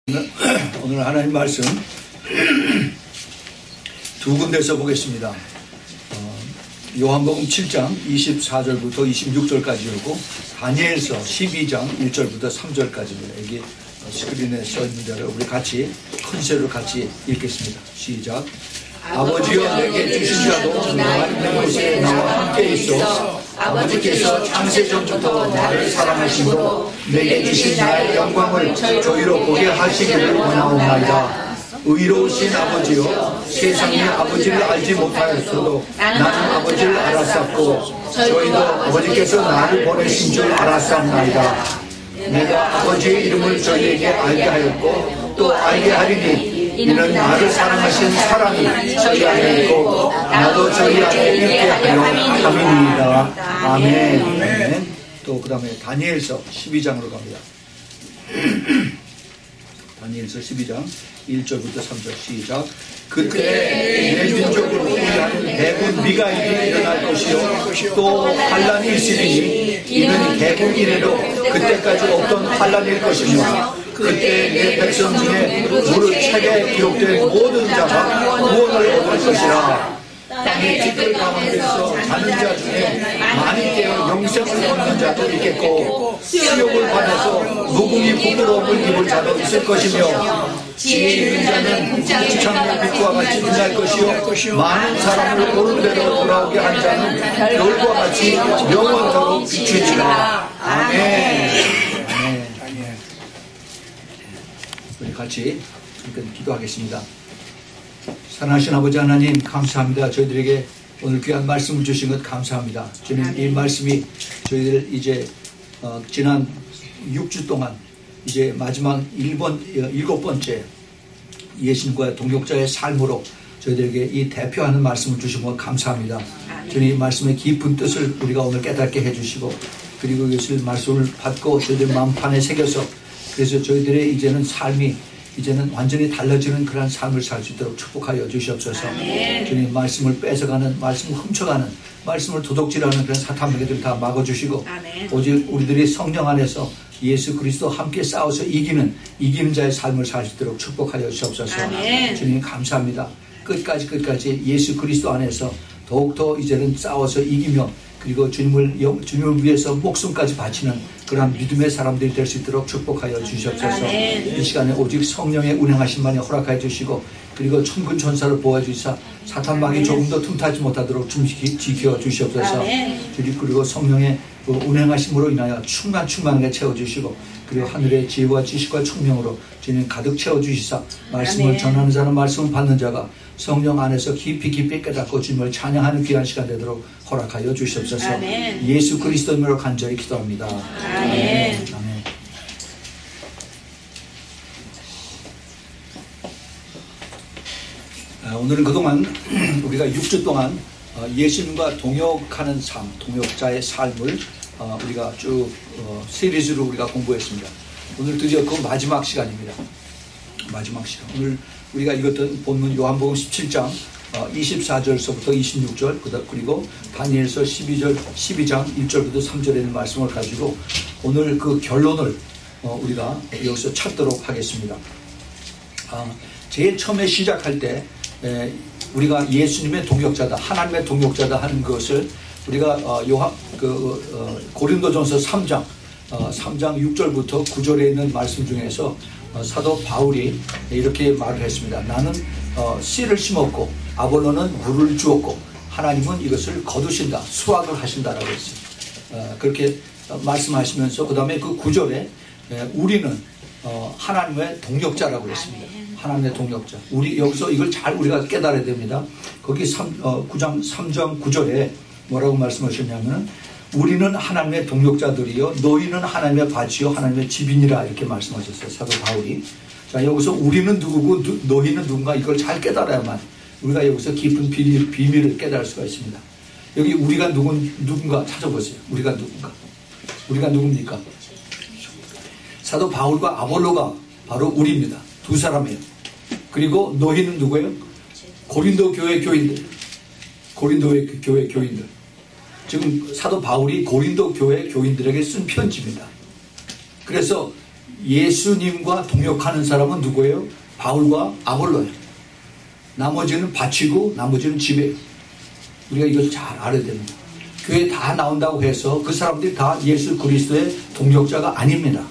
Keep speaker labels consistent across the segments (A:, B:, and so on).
A: 오늘 하나님 말씀 두 군데서 보겠습니다. 요한복음 7장 24절부터 26절까지이고 다니엘서 12장 1절부터 3절까지입니다. 여기 스크린에 써있는 대로 우리 같이 컨셉으로 같이 읽겠습니다. 시작. 아버지여 내게 주신 자도 나와 있는 곳에 나와 함께 있어 아버지께서 창세전부터 나를 사랑하심으로 내게 주신 나의 영광을 저희로 보게 하시기를 원하옵나이다. 의로우신 아버지여 세상이 아버지를 알지 못하였어도 나는 아버지를 알았었고 저희도 아버지께서 나를 보내신 줄 알았사옵나이다. 내가 아버지의 이름을 저희에게 알게 하였고 또 알게 하리니 이는 나를 사랑하신 사랑이 저희 안에 있고 나도 저희 안에 있게 하려 함이니이다. 아멘. 또 그 다음에 다니엘서 12장으로 갑니다. 다니엘서 12장 1절부터 3절 시작. 그때 내 민족을 후회하는 대군 미가일이 일어날 것이요 또 환란이 있으리니 이는 대군 이래로 그때까지 없던 환란일 것이며 그때 내 백성 중에 무릇 책에 기록된 모든 자가 구원을 얻을 것이라. 땅의 뒷뜰 가운데서 자는 자 중에 많이 깨어 영생을 얻는 자도 있겠고 수욕을 받아서 무궁히 부끄러움을 입을 자도 있을 것이며 지혜 있는 자는 창의 빛과 같이 빛날 것이요 많은 사람을 옳은 대로 돌아오게 한 자는 별과 같이 영원토록 비추리라. 아멘. 아멘. 우리 같이 기도하겠습니다. 사랑하신 아버지 하나님 감사합니다. 저희들에게 오늘 귀한 말씀을 주신 것 감사합니다. 주님 이 말씀이 저희들 이제 지난 6주 동안 이제 마지막 7번째 예수님과 동역자의 삶으로 저희들에게 이 대표하는 말씀을 주신 것 감사합니다. 주님 이 말씀의 깊은 뜻을 우리가 오늘 깨닫게 해주시고 그리고 이것을 말씀을 받고 저희들 마음판에 새겨서 그래서 저희들의 이제는 삶이 이제는 완전히 달라지는 그런 삶을 살 수 있도록 축복하여 주시옵소서. 아멘. 주님 말씀을 뺏어가는 말씀을 훔쳐가는 말씀을 도둑질하는 그런 사탄 마귀들 다 막아주시고 아멘. 오직 우리들이 성령 안에서 예수 그리스도 함께 싸워서 이기는 자의 삶을 살 수 있도록 축복하여 주시옵소서. 아멘. 주님 감사합니다. 끝까지 예수 그리스도 안에서 더욱더 이제는 싸워서 이기며 그리고 주님을 위해서 목숨까지 바치는 그러한 믿음의 사람들이 될 수 있도록 축복하여 주시옵소서. 이 시간에 오직 성령의 운행하심만이 허락하여 주시고 그리고 천군 천사를 보호해주시사 사탄 마귀 조금 더 틈타지 못하도록 지켜 주시옵소서. 그리고 성령의 운행하심으로 인하여 충만하게 채워주시고 그리고 하늘의 지혜와 지식과 총명으로 주님 가득 채워주시사 말씀을 전하는 자는 말씀을 받는 자가 성령 안에서 깊이 깨닫고 주님을 찬양하는 귀한 시간 되도록 허락하여 주시옵소서. 아멘. 예수 그리스도 이름으로 간절히 기도합니다. 아멘. 아멘. 오늘은 그동안 우리가 6주 동안 예수님과 동역하는 삶, 동역자의 삶을 우리가 쭉 시리즈로 우리가 공부했습니다. 오늘 드디어 그 마지막 시간입니다. 마지막 시간. 오늘 우리가 읽었던 본문 요한복음 17장 24절서부터 26절 그리고 다니엘서 12장 1절부터 3절에 있는 말씀을 가지고 오늘 그 결론을 우리가 여기서 찾도록 하겠습니다. 제일 처음에 시작할 때 우리가 예수님의 동역자다 하나님의 동역자다 하는 것을 우리가 고린도전서 3장 6절부터 9절에 있는 말씀 중에서 사도 바울이 이렇게 말을 했습니다. 나는 씨를 심었고 아볼로는 물을 주었고 하나님은 이것을 거두신다 수확을 하신다라고 했어요. 그렇게 말씀하시면서 그 다음에 그 9절에 우리는 하나님의 동역자라고 했습니다. 하나님의 동역자. 우리 여기서 이걸 잘 우리가 깨달아야 됩니다. 거기 9장 3장 9절에 뭐라고 말씀하셨냐면 우리는 하나님의 동역자들이요 너희는 하나님의 밭이요 하나님의 집이니라 이렇게 말씀하셨어요. 사도 바울이. 자 여기서 우리는 누구고 너희는 누군가 이걸 잘 깨달아야만 우리가 여기서 깊은 비밀을 깨달을 수가 있습니다. 여기 우리가 누군가 찾아보세요. 우리가 누굽니까? 사도 바울과 아볼로가 바로 우리입니다. 두 사람이에요. 그리고 너희는 누구예요? 고린도 교회 교인들. 고린도의 교회 교인들. 지금 사도 바울이 고린도 교회 교인들에게 쓴 편지입니다. 그래서 예수님과 동역하는 사람은 누구예요? 바울과 아볼로예요. 나머지는 바치고 나머지는 지배예요. 우리가 이걸 잘 알아야 됩니다. 교회 다 나온다고 해서 그 사람들이 다 예수 그리스도의 동역자가 아닙니다.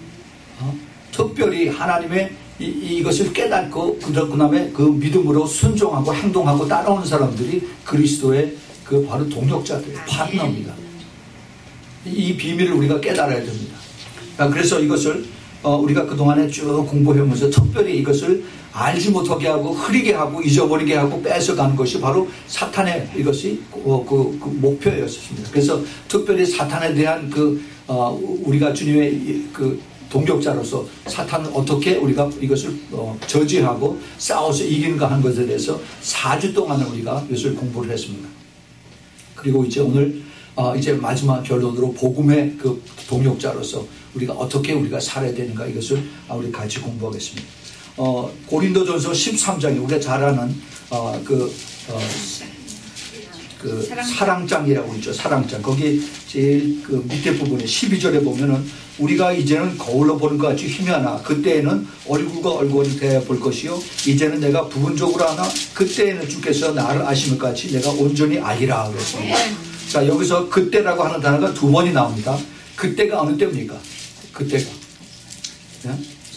A: 특별히 하나님의 이것을 깨닫고 그 다음에 그 믿음으로 순종하고 행동하고 따라오는 사람들이 그리스도의 그 바로 동역자들의 파트너입니다. 이 비밀을 우리가 깨달아야 됩니다. 그래서 이것을 우리가 그동안에 쭉 공부해오면서 특별히 이것을 알지 못하게 하고 흐리게 하고 잊어버리게 하고 뺏어가는 것이 바로 사탄의 이것이 그 목표였습니다. 그래서 특별히 사탄에 대한 우리가 주님의 그 동역자로서 사탄을 어떻게 우리가 이것을 저지하고 싸워서 이기는가 하는 것에 대해서 4주 동안을 우리가 이것을 공부를 했습니다. 그리고 이제 오늘 이제 마지막 결론으로 복음의 그 동역자로서 우리가 어떻게 우리가 살아야 되는가 이것을 우리 같이 공부하겠습니다. 고린도전서 13장이 우리가 잘 아는 사랑장이라고 있죠. 사랑장. 거기 제일 그 밑에 부분에 12절에 보면은 우리가 이제는 거울로 보는 것 같이 희미하나 그때에는 얼굴과 얼굴을 대해 볼 것이요 이제는 내가 부분적으로 하나 그때에는 주께서 나를 아심을 같이 내가 온전히 알리라 그랬습니다. 자, 여기서 그때라고 하는 단어가 2번이 나옵니다. 그때가 어느 때입니까? 그때가 네?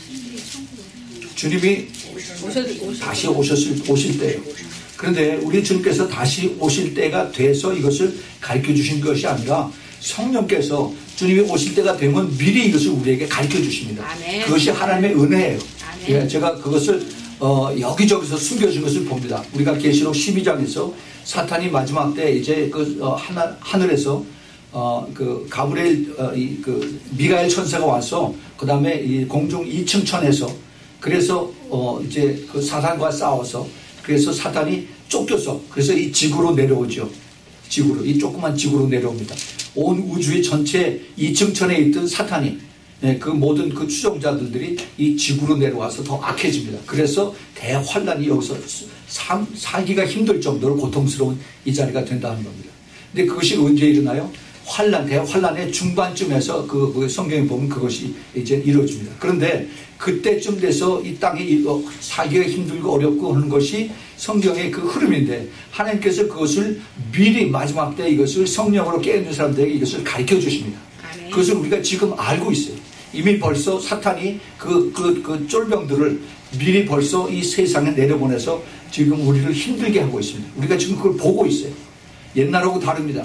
A: 주님이 다시 오실 때예요. 그런데 우리 주님께서 다시 오실 때가 돼서 이것을 가르쳐 주신 것이 아니라 성령께서 주님이 오실 때가 되면 미리 이것을 우리에게 가르쳐 주십니다. 아멘. 그것이 하나님의 은혜예요. 예, 제가 그것을 여기저기서 숨겨진 것을 봅니다. 우리가 계시록 12장에서 사탄이 마지막 때 이제 하늘에서 그 가브리엘 미가엘 천사가 와서 그 다음에 이 공중 2층 천에서 그래서 이제 그 사탄과 싸워서 그래서 사탄이 쫓겨서 그래서 이 지구로 내려오죠. 지구로 이 조그만 지구로 내려옵니다. 온 우주의 전체 2층 천에 있던 사탄이 그 모든 그 추종자들이 이 지구로 내려와서 더 악해집니다. 그래서 대환란이 여기서 살기가 힘들 정도로 고통스러운 이 자리가 된다는 겁니다. 근데 그것이 언제 일어나요? 대환란의 중반쯤에서 그 성경에 보면 그것이 이제 이루어집니다. 그런데 그때쯤 돼서 이 땅이 살기가 힘들고 어렵고 하는 것이 성경의 그 흐름인데 하나님께서 그것을 미리 마지막 때 이것을 성령으로 깨어있는 사람들에게 이것을 가르쳐 주십니다. 그것을 우리가 지금 알고 있어요. 이미 벌써 사탄이 그 쫄병들을 미리 벌써 이 세상에 내려보내서 지금 우리를 힘들게 하고 있습니다. 우리가 지금 그걸 보고 있어요. 옛날하고 다릅니다.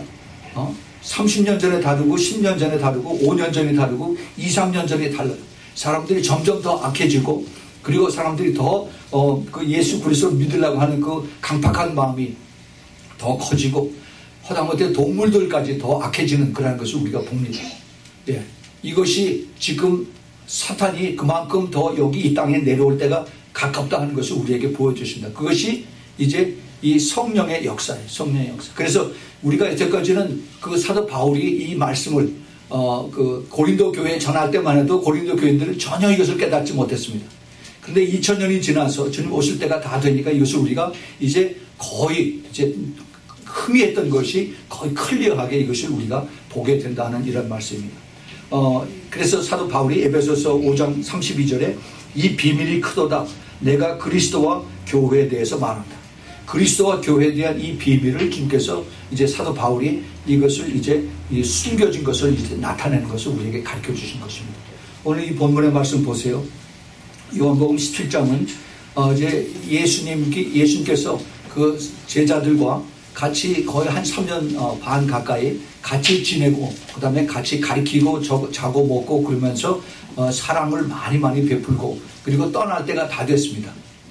A: 30년 전에 다르고 10년 전에 다르고 5년 전에 다르고 2, 3년 전에 달라요. 사람들이 점점 더 악해지고 그리고 사람들이 더 그 예수 그리스도를 믿으려고 하는 그 강팍한 마음이 더 커지고 하다못해 동물들까지 더 악해지는 그런 것을 우리가 봅니다. 예. 이것이 지금 사탄이 그만큼 더 여기 이 땅에 내려올 때가 가깝다 하는 것을 우리에게 보여주십니다. 그것이 이제 이 성령의 역사예요. 성령의 역사. 그래서 우리가 여태까지는 그 사도 바울이 이 말씀을 그 고린도 교회에 전할 때만 해도 고린도 교인들은 전혀 이것을 깨닫지 못했습니다. 그런데 2000년이 지나서 주님 오실 때가 다 되니까 이것을 우리가 이제 거의 이제 희미했던 것이 거의 클리어하게 이것을 우리가 보게 된다는 이런 말씀입니다. 그래서 사도 바울이 에베소서 5장 32절에 이 비밀이 크도다. 내가 그리스도와 교회에 대해서 말한다. 그리스도와 교회에 대한 이 비밀을 주님께서 이제 사도 바울이 이것을 이제 숨겨진 것을 이제 나타내는 것을 우리에게 가르쳐 주신 것입니다. 오늘 이 본문의 말씀 보세요. 요한복음 17장은 이제 예수님께서 그 제자들과 같이 거의 한 3년 반 가까이 같이 지내고 그 다음에 같이 가르치고 자고 먹고 그러면서 사랑을 많이 베풀고 그리고 떠날 때가 다 됐습니다.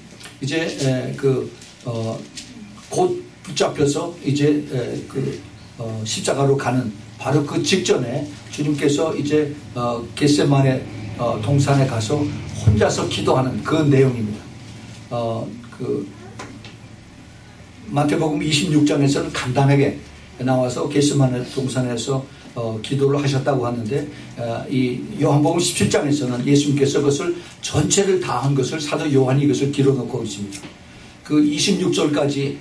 A: 이제 곧 붙잡혀서 이제 십자가로 가는 바로 그 직전에 주님께서 이제 겟세마네 동산에 가서 혼자서 기도하는 그 내용입니다. 마태복음 26장에서는 간단하게 나와서 겟세마네 동산에서 기도를 하셨다고 하는데 이 요한복음 17장에서는 예수님께서 그것을 전체를 다 한 것을 사도 요한이 이것을 기록놓고 있습니다. 그 26절까지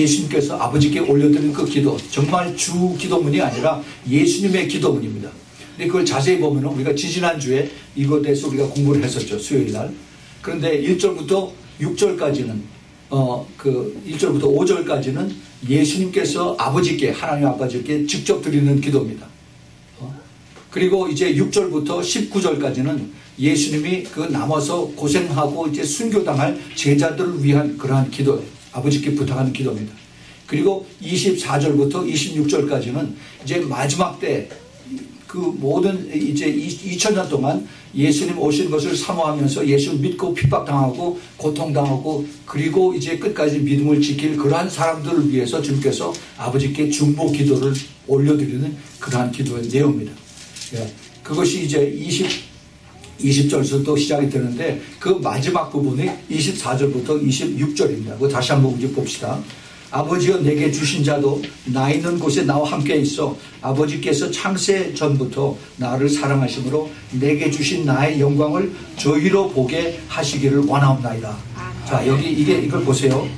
A: 예수님께서 아버지께 올려드린 그 기도 정말 주 기도문이 아니라 예수님의 기도문입니다. 근데 그걸 자세히 보면 우리가 지지난주에 이것에 대해서 우리가 공부를 했었죠. 수요일 날. 그런데 1절부터 6절까지는 1절부터 5절까지는 예수님께서 아버지께, 하나님 아버지께 직접 드리는 기도입니다. 그리고 이제 6절부터 19절까지는 예수님이 그 남아서 고생하고 이제 순교당할 제자들을 위한 그러한 기도예요. 아버지께 부탁하는 기도입니다. 그리고 24절부터 26절까지는 이제 마지막 때 그 모든 이제 2000년 동안 예수님 오신 것을 사모하면서 예수를 믿고 핍박당하고 고통당하고 그리고 이제 끝까지 믿음을 지킬 그러한 사람들을 위해서 주님께서 아버지께 중보 기도를 올려드리는 그러한 기도의 내용입니다. 예, 그것이 이제 20절에서 시작이 되는데 그 마지막 부분이 24절부터 26절입니다. 그거 다시 한번 이제 봅시다. 아버지여 내게 주신 자도 나 있는 곳에 나와 함께 있어 아버지께서 창세 전부터 나를 사랑하심으로 내게 주신 나의 영광을 저희로 보게 하시기를 원하옵나이다. 자, 여기 이걸 보세요.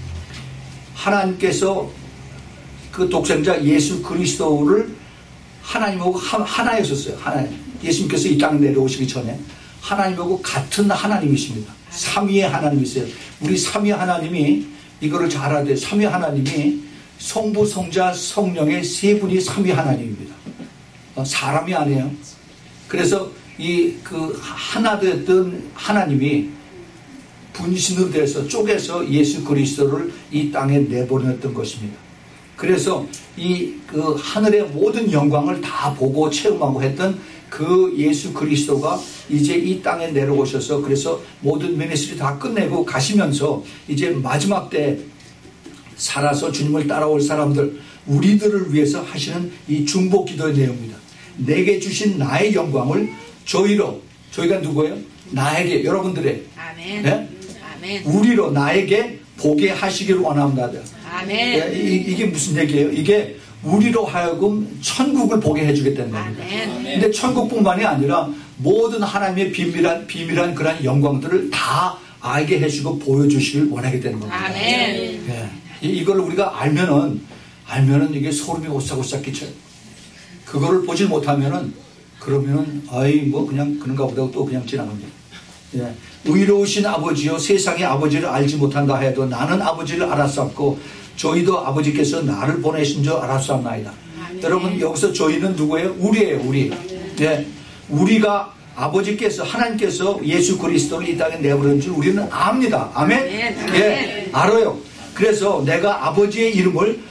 A: 하나님께서 그 독생자 예수 그리스도를 하나님하고 하나였었어요. 하나님. 예수님께서 이 땅에 내려오시기 전에 하나님하고 같은 하나님이십니다. 삼위의 하나님이세요. 우리 삼위 하나님이 이거를 잘 알아야 돼요. 삼위 하나님이 성부, 성자, 성령의 세 분이 삼위 하나님입니다. 사람이 아니에요. 그래서 그 하나 됐던 하나님이 분신으로 돼서 쪼개서 예수 그리스도를 이 땅에 내보냈던 것입니다. 그래서 그 하늘의 모든 영광을 다 보고 체험하고 했던 그 예수 그리스도가 이제 이 땅에 내려오셔서 그래서 모든 미니스트리 다 끝내고 가시면서 이제 마지막 때 살아서 주님을 따라올 사람들 우리들을 위해서 하시는 이 중보 기도의 내용입니다. 내게 주신 나의 영광을 저희가 누구예요? 나에게 여러분들의
B: 아멘.
A: 네?
B: 아멘.
A: 우리로 나에게 보게 하시기를 원합니다.
B: 아멘.
A: 이게 무슨 얘기예요? 이게 우리로 하여금 천국을 보게 해주겠다는 겁니다. 근데 천국뿐만이 아니라 모든 하나님의 비밀한 그런 영광들을 다 알게 해주고 보여주시길 원하게 되는 겁니다.
B: 아멘.
A: 예. 이걸 우리가 알면은 이게 소름이 오싹오싹 끼쳐요. 그거를 보질 못하면은 그러면은 뭐 그냥 그런가 보다 또 그냥 지나갑니다. 예. 의로우신 아버지여 세상의 아버지를 알지 못한다 해도 나는 아버지를 알았었고 저희도 아버지께서 나를 보내신 줄 알았사옵나이다. 여러분 여기서 저희는 누구예요? 우리예요. 우리. 네. 우리가 아버지께서 하나님께서 예수 그리스도를 이 땅에 내버린 줄 우리는 압니다. 아멘? 예, 알아요. 그래서 내가 아버지의 이름을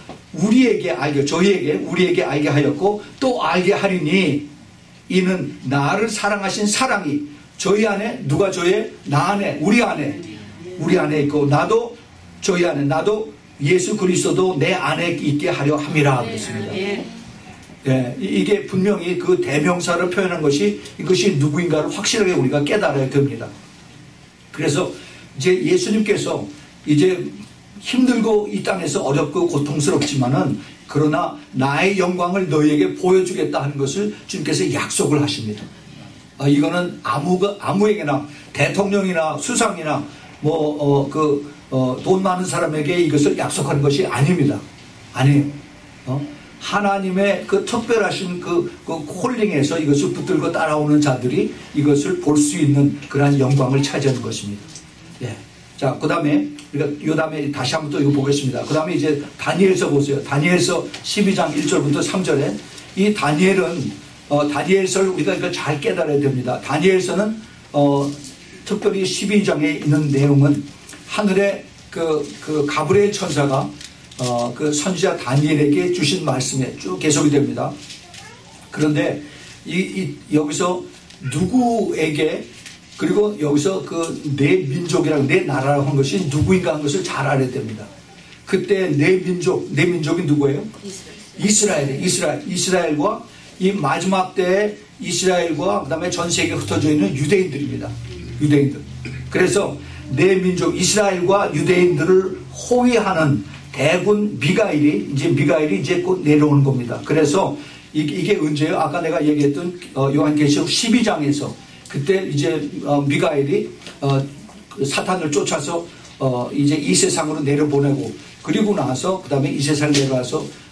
A: 우리에게 알게 하였고 또 알게 하리니 이는 나를 사랑하신 사랑이 저희 안에 누가 저의 나 안에 우리 안에 있고 나도 저희 안에 나도 예수 그리스도도 내 안에 있게 하려 함이라 그랬습니다. 예, 이게 분명히 그 대명사를 표현한 것이 이것이 누구인가를 확실하게 우리가 깨달아야 됩니다. 그래서 이제 예수님께서 이제 힘들고 이 땅에서 어렵고 고통스럽지만은 그러나 나의 영광을 너희에게 보여주겠다 하는 것을 주님께서 약속을 하십니다. 이거는 아무에게나 대통령이나 수상이나 돈 많은 사람에게 이것을 약속하는 것이 아닙니다. 아니에요. 하나님의 그 특별하신 그 콜링에서 이것을 붙들고 따라오는 자들이 이것을 볼 수 있는 그러한 영광을 차지하는 것입니다. 예. 자, 그 다음에 우리가 다음에 다시 한번 또 이거 보겠습니다. 그 다음에 이제 다니엘서 보세요. 다니엘서 12장 1절부터 3절에 이 다니엘은 다니엘서를 우리가 이거 잘 깨달아야 됩니다. 다니엘서는 특별히 12장에 있는 내용은 하늘의 그 가브리엘 천사가 그 선지자 다니엘에게 주신 말씀에 쭉 계속이 됩니다. 그런데 여기서 누구에게 그리고 여기서 그 내 민족이랑 내 나라라고 한 것이 누구인가 한 것을 잘 알아야 됩니다. 그때 내 민족이 누구예요? 이스라엘과 이 마지막 때에 이스라엘과 그 다음에 전 세계에 흩어져 있는 유대인들입니다. 유대인들. 그래서 내 민족 이스라엘과 유대인들을 호위하는 대군 미가엘이 이제 곧 내려오는 겁니다. 그래서 이게 언제예요? 아까 내가 얘기했던 요한계시록 12장에서 그때 이제 미가엘이 사탄을 쫓아서 이제 이 세상으로 내려보내고 그리고 나서 그 다음에 이 세상에 내려와서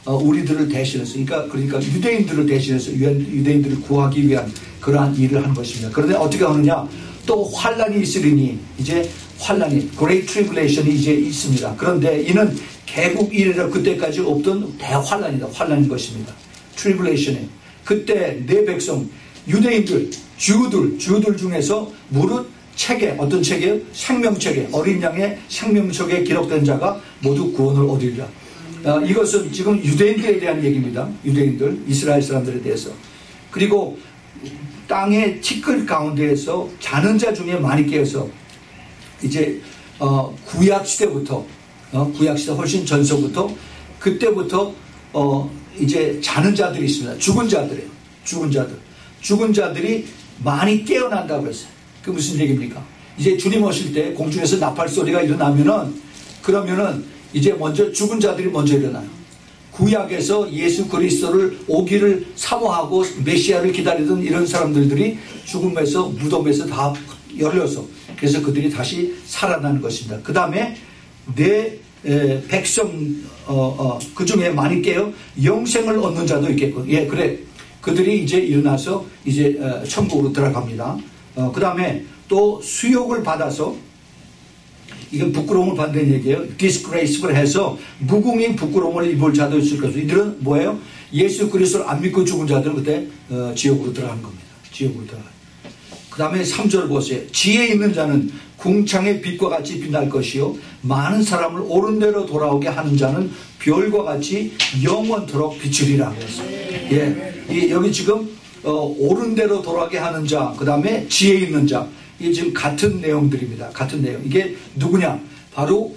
A: 우리들을 대신해서 그러니까 유대인들을 대신해서 유대인들을 구하기 위한 그러한 일을 한 것입니다. 그런데 어떻게 하느냐? 또 환란이 있으리니 이제 환란이 Great Tribulation이 이제 있습니다. 그런데 이는 개국 이래로 그때까지 없던 대환란이다. 환란인 것입니다. Tribulation이 그때 내 백성 유대인들 주들 중에서 무릇 책에 어떤 책이에요? 생명책에 어린 양의 생명책에 기록된 자가 모두 구원을 얻으리라. 이것은 지금 유대인들에 대한 얘기입니다. 유대인들 이스라엘 사람들에 대해서. 그리고 땅의 티끌 가운데에서 자는 자 중에 많이 깨어서 이제 구약 시대부터 구약 시대 훨씬 전서부터 그때부터 이제 자는 자들이 있습니다. 죽은 자들이에요. 죽은 자들이 많이 깨어난다고 했어요. 그 무슨 얘기입니까? 이제 주님 오실 때 공중에서 나팔 소리가 그러면은 이제 먼저 죽은 자들이 먼저 일어나요. 구약에서 예수 그리스도를 오기를 사모하고 메시아를 기다리던 이런 사람들이 죽음에서 무덤에서 다 열려서 그래서 그들이 다시 살아나는 것입니다. 그 다음에 내 백성 그 중에 많이 깨어 영생을 얻는 자도 있겠고, 예, 그래. 그들이 이제 일어나서 이제 천국으로 들어갑니다. 그 다음에 또 수욕을 받아서 이건 부끄러움을 받는 얘기예요. disgrace를 해서 무궁히 부끄러움을 입을 자도 있을 것이고 이들은 뭐예요? 예수 그리스도를 안 믿고 죽은 자들은 그때 지옥으로 들어가는 겁니다. 지옥으로 들어가요. 그 다음에 3절 보세요. 지혜 있는 자는 궁창의 빛과 같이 빛날 것이요 많은 사람을 옳은 대로 돌아오게 하는 자는 별과 같이 영원토록 비추리라 그랬어요. 예, 여기 지금 옳은 대로 돌아오게 하는 자, 그 다음에 지혜 있는 자, 이게 지금 같은 내용들입니다. 같은 내용. 이게 누구냐? 바로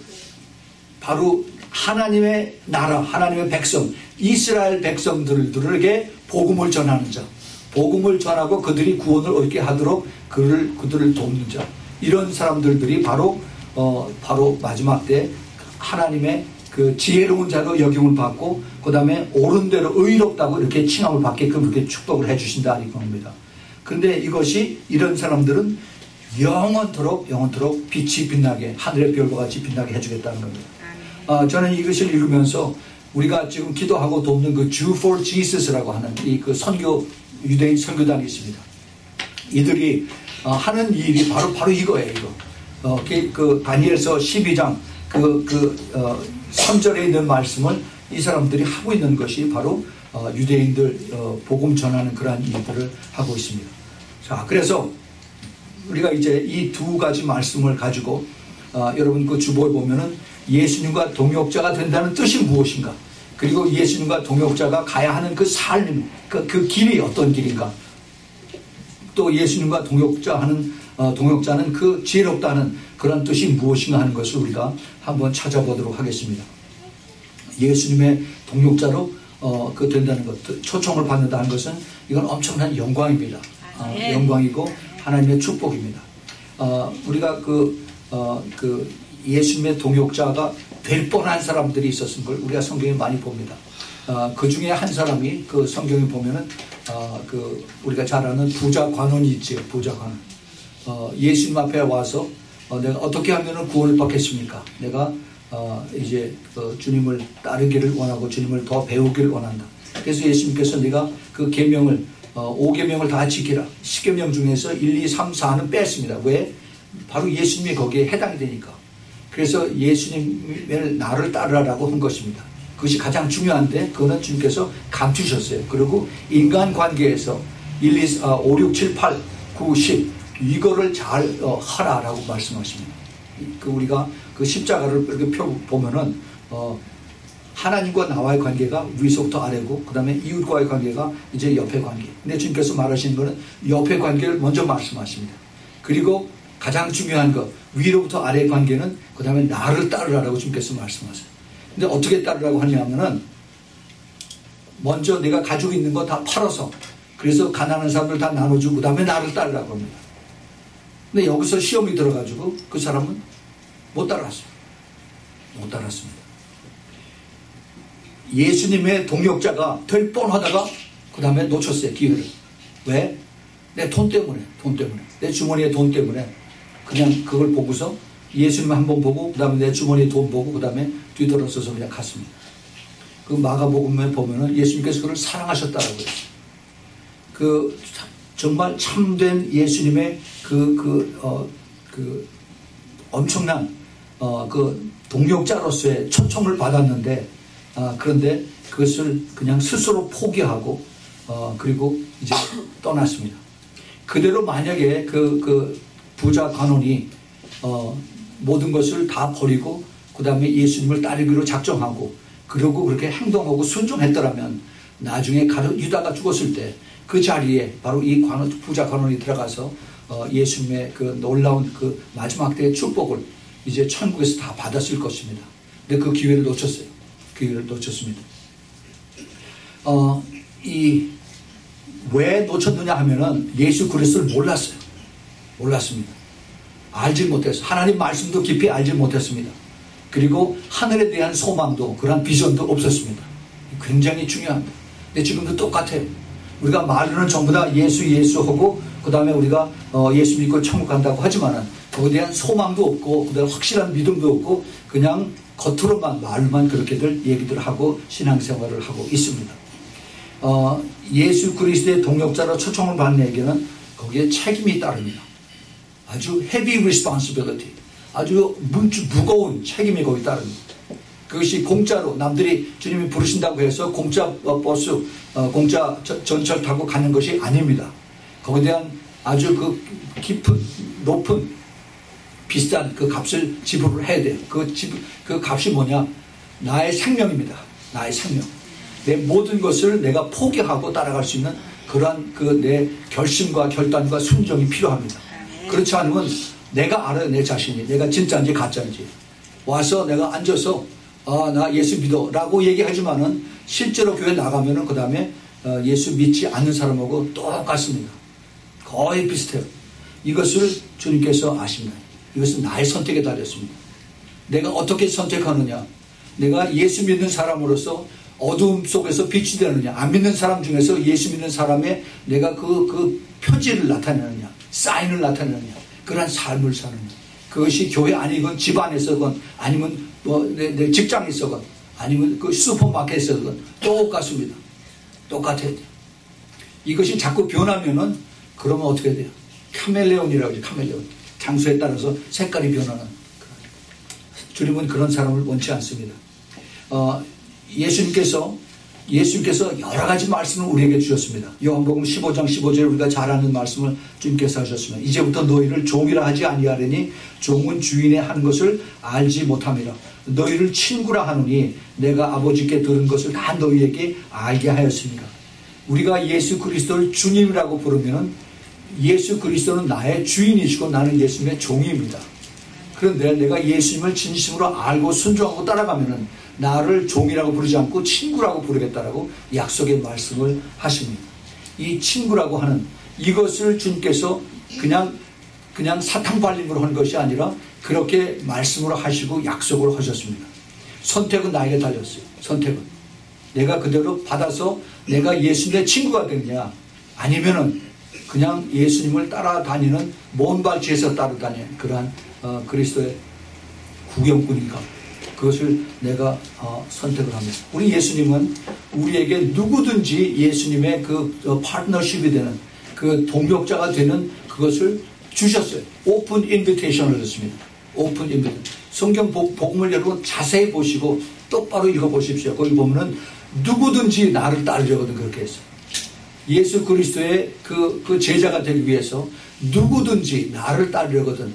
A: 하나님의 나라, 하나님의 백성, 이스라엘 백성들에게 복음을 전하는 자, 복음을 전하고 그들이 구원을 얻게 하도록 그들을 돕는 자, 이런 사람들이 바로 마지막 때 하나님의 그 지혜로운 자로 역용을 받고 그 다음에 옳은 대로 의롭다고 이렇게 칭함을 받게끔 그렇게 축복을 해주신다 이 겁니다. 그런데 이런 사람들은 영원토록 빛이 빛나게 하늘의 별과 같이 빛나게 해주겠다는 겁니다. 저는 이것을 읽으면서 우리가 지금 기도하고 돕는 그 Jew for Jesus라고 하는 그 유대인 선교단이 있습니다. 이들이 하는 일이 바로 이거예요. 그 다니엘서 12장 3절에 있는 말씀을 이 사람들이 하고 있는 것이 바로 유대인들 복음 전하는 그러한 일들을 하고 있습니다. 자, 그래서 우리가 이제 이 두 가지 말씀을 가지고 여러분 그 주보에 보면은 예수님과 동역자가 된다는 뜻이 무엇인가, 그리고 예수님과 동역자가 가야 하는 그 삶, 그 길이 어떤 길인가, 또 예수님과 동역자는 그 지혜롭다는 그런 뜻이 무엇인가 하는 것을 우리가 한번 찾아보도록 하겠습니다. 예수님의 동역자로 된다는 것, 초청을 받는다는 것은 이건 엄청난 영광입니다. 영광이고 하나님의 축복입니다. 우리가 예수님의 동역자가 될 뻔한 사람들이 있었은 걸 우리가 성경에 많이 봅니다. 그 중에 한 사람이 그 성경에 보면은 우리가 잘 아는 부자 관원이 있지요. 부자 관원. 예수님 앞에 와서 내가 어떻게 하면 구원을 받겠습니까? 내가 이제 주님을 따르기를 원하고 주님을 더 배우기를 원한다. 그래서 예수님께서 네가 그 계명을 5계명을 다 지키라. 10계명 중에서 1, 2, 3, 4는 뺐습니다. 왜? 바로 예수님이 거기에 해당이 되니까. 그래서 예수님의 나를 따르라고 한 것입니다. 그것이 가장 중요한데 그거는 주님께서 감추셨어요. 그리고 인간관계에서 1, 2, 5, 6, 7, 8, 9, 10 이거를 잘 하라라고 말씀하십니다. 우리가 그 십자가를 이렇게 펴보면은 하나님과 나와의 관계가 위서부터 아래고 그 다음에 이웃과의 관계가 이제 옆의 관계. 근데 주님께서 말하시는 거는 옆의 관계를 먼저 말씀하십니다. 그리고 가장 중요한 것 위로부터 아래의 관계는 그 다음에 나를 따르라고 주님께서 말씀하세요. 근데 어떻게 따르라고 하냐면은 먼저 내가 가지고 있는 거 다 팔아서 그래서 가난한 사람들 다 나눠주고 그 다음에 나를 따르라고 합니다. 근데 여기서 시험이 들어가지고 그 사람은 못 따라갔어요. 못 따랐습니다. 예수님의 동역자가 될 뻔하다가 그 다음에 놓쳤어요. 기회를. 왜? 내 돈 때문에. 내 주머니에 돈 때문에 그냥 그걸 보고서 예수님 한번 보고 그 다음에 내 주머니에 돈 보고 그 다음에 뒤돌아서서 그냥 갔습니다. 그 마가복음에 보면은 예수님께서 그를 사랑하셨다라고요. 그 정말 참된 예수님의 그 엄청난 그 동역자로서의 초청을 받았는데, 그런데 그것을 그냥 스스로 포기하고 그리고 이제 떠났습니다. 그대로 만약에 그 부자 관원이 모든 것을 다 버리고 그 다음에 예수님을 따르기로 작정하고 그러고 그렇게 행동하고 순종했더라면 나중에 유다가 죽었을 때 그 자리에 바로 이 부자 관원이 들어가서 예수님의 그 놀라운 그 마지막 때의 축복을 이제 천국에서 다 받았을 것입니다. 근데 그 기회를 놓쳤어요. 기회를 놓쳤습니다. 왜 놓쳤느냐 하면은 예수 그리스도를 몰랐어요. 몰랐습니다. 알지 못했어요. 하나님 말씀도 깊이 알지 못했습니다. 그리고 하늘에 대한 소망도 그런 비전도 없었습니다. 굉장히 중요합니다. 근데 지금도 똑같아요. 우리가 말로는 전부 다 예수 하고 그 다음에 우리가 예수 믿고 천국 간다고 하지만은 거기에 대한 소망도 없고 그 다음에 확실한 믿음도 없고 그냥 겉으로만 말로만 그렇게들 얘기들 하고 신앙생활을 하고 있습니다. 예수 그리스도의 동역자로 초청을 받는 에게는 거기에 책임이 따릅니다. 아주 heavy responsibility, 아주 무거운 책임이 거기 따릅니다. 그것이 공짜로 남들이 주님이 부르신다고 해서 공짜 버스, 공짜 전철 타고 가는 것이 아닙니다. 거기에 대한 아주 그 깊은 높은 비싼 그 값을 지불을 해야 돼요. 그 값이 뭐냐? 나의 생명입니다. 나의 생명. 내 모든 것을 내가 포기하고 따라갈 수 있는 그러한 그 내 결심과 결단과 순종이 필요합니다. 그렇지 않으면 내가 알아요. 내 자신이 내가 진짜인지 가짜인지. 와서 내가 앉아서 나 예수 믿어 라고 얘기하지만은 실제로 교회 나가면은 그 다음에 예수 믿지 않는 사람하고 똑같습니다. 거의 비슷해요. 이것을 주님께서 아십니다. 이것은 나의 선택에 달렸습니다. 내가 어떻게 선택하느냐, 내가 예수 믿는 사람으로서 어두움 속에서 빛이 되느냐, 안 믿는 사람 중에서 예수 믿는 사람의 내가 그 표지를 나타내느냐, 사인을 나타내느냐, 그러한 삶을 사느냐. 그것이 교회 아니건 집안에서건 아니면 내 직장에서건 아니면 그 슈퍼마켓에서건 똑같습니다. 똑같아야 돼요. 이것이 자꾸 변하면은 그러면 어떻게 돼요? 카멜레온이라고 하죠. 카멜레온. 장소에 따라서 색깔이 변하는. 주님은 그런 사람을 원치 않습니다. 예수님께서 여러 가지 말씀을 우리에게 주셨습니다. 요한복음 15장 15절에 우리가 잘 아는 말씀을 주님께서 하셨습니다. 이제부터 너희를 종이라 하지 아니하려니 종은 주인의 하는 것을 알지 못함이라. 너희를 친구라 하노니 내가 아버지께 들은 것을 다 너희에게 알게 하였습니다. 우리가 예수 그리스도를 주님이라고 부르면 예수 그리스도는 나의 주인이시고 나는 예수님의 종입니다. 그런데 내가 예수님을 진심으로 알고 순종하고 따라가면은 나를 종이라고 부르지 않고 친구라고 부르겠다라고 약속의 말씀을 하십니다. 이 친구라고 하는 이것을 주님께서 그냥 사탕발림으로 한 것이 아니라 그렇게 말씀으로 하시고 약속을 하셨습니다. 선택은 나에게 달렸어요. 선택은 내가 그대로 받아서 내가 예수님의 친구가 되느냐, 아니면은 그냥 예수님을 따라다니는 먼 발치에서 따라다니는 그러한 그리스도의 구경꾼인가, 그것을 내가 선택을 합니다. 우리 예수님은 우리에게 누구든지 예수님의 그 파트너십이 되는 그 동역자가 되는 그것을 주셨어요. 오픈 인비테이션을 줬습니다. 오픈 인비테이션. 성경 복음을 여러분 자세히 보시고 똑바로 읽어보십시오. 거기 보면은 누구든지 나를 따르려거든 그렇게 했어요. 예수 그리스도의 그 제자가 되기 위해서 누구든지 나를 따르려거든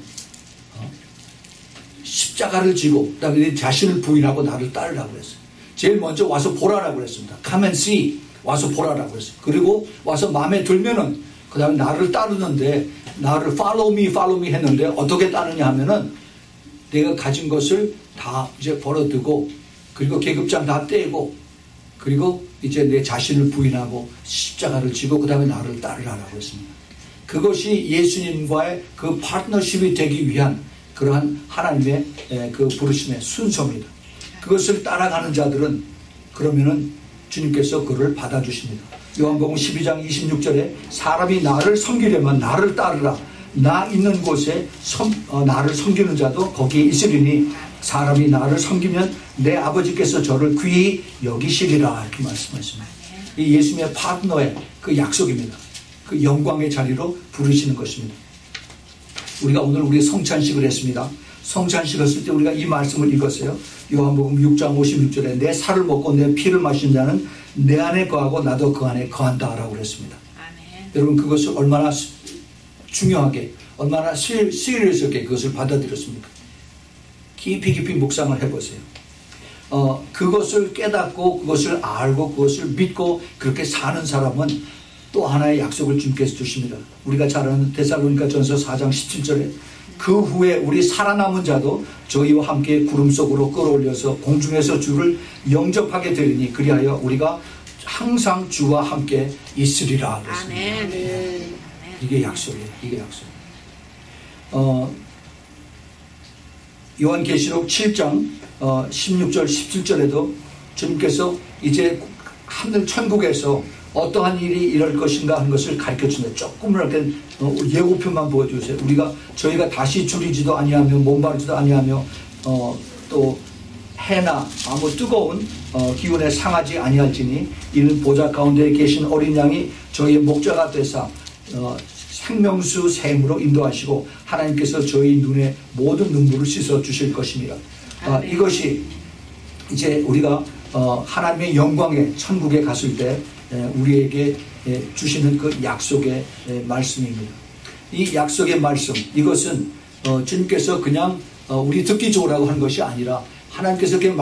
A: 십자가를 지고 그다음에 내 자신을 부인하고 나를 따르라고 했어요. 제일 먼저 와서 보라라고 했습니다. Come and see. 와서 보라라고 했어요. 그리고 와서 마음에 들면은 그 다음에 나를 따르는데, 나를 follow me 했는데 어떻게 따르냐 하면은 내가 가진 것을 다 이제 벌어두고 그리고 계급장 다 떼고 그리고 이제 내 자신을 부인하고 십자가를 지고 그 다음에 나를 따르라고 했습니다. 그것이 예수님과의 그 파트너십이 되기 위한 그러한 하나님의 그 부르심의 순서입니다. 그것을 따라가는 자들은 그러면은 주님께서 그를 받아주십니다. 요한복음 12장 26절에 사람이 나를 섬기려면 나를 따르라. 나 있는 곳에 나를 섬기는 자도 거기에 있으리니 사람이 나를 섬기면 내 아버지께서 저를 귀히 여기시리라 이렇게 말씀하십니다. 이 예수님의 파트너의 그 약속입니다. 그 영광의 자리로 부르시는 것입니다. 우리가 오늘 우리 성찬식을 했습니다. 성찬식 했을 때 우리가 이 말씀을 읽었어요. 요한복음 6장 56절에 내 살을 먹고 내 피를 마신 자는 내 안에 거하고 나도 그 안에 거한다 라고 그랬습니다. 아멘. 여러분 그것을 얼마나 중요하게 얼마나 시리어스하게 그것을 받아들였습니까? 깊이 묵상을 해보세요. 그것을 깨닫고 그것을 알고 그것을 믿고 그렇게 사는 사람은 또 하나의 약속을 주님께서 주십니다. 우리가 잘 아는 데살로니가 전서 4장 17절에 그 후에 우리 살아남은 자도 저희와 함께 구름 속으로 끌어올려서 공중에서 주를 영접하게 되리니 그리하여 우리가 항상 주와 함께 있으리라 그랬습니다. 아멘. 이게 약속이에요. 이게 약속. 요한계시록 7장 16절 17절에도 주님께서 이제 하늘 천국에서 어떠한 일이 일어날 것인가 하는 것을 가르쳐준다. 조금 이렇게 예고편만 보여주세요. 저희가 다시 줄이지도 아니하며 몸바르지도 아니하며 또 해나 아무 뜨거운 기운에 상하지 아니할지니 이는 보좌 가운데 계신 어린 양이 저희의 목자가 되사 생명수 샘으로 인도하시고 하나님께서 저희 눈에 모든 눈물을 씻어 주실 것입니다. 이것이 이제 우리가 하나님의 영광의 천국에 갔을 때 우리에게 주시는 그 약속의 말씀입니다. 이 약속의 말씀 이것은 주님께서 그냥 우리 듣기 좋으라고 한 것이 아니라 하나님께서 그렇게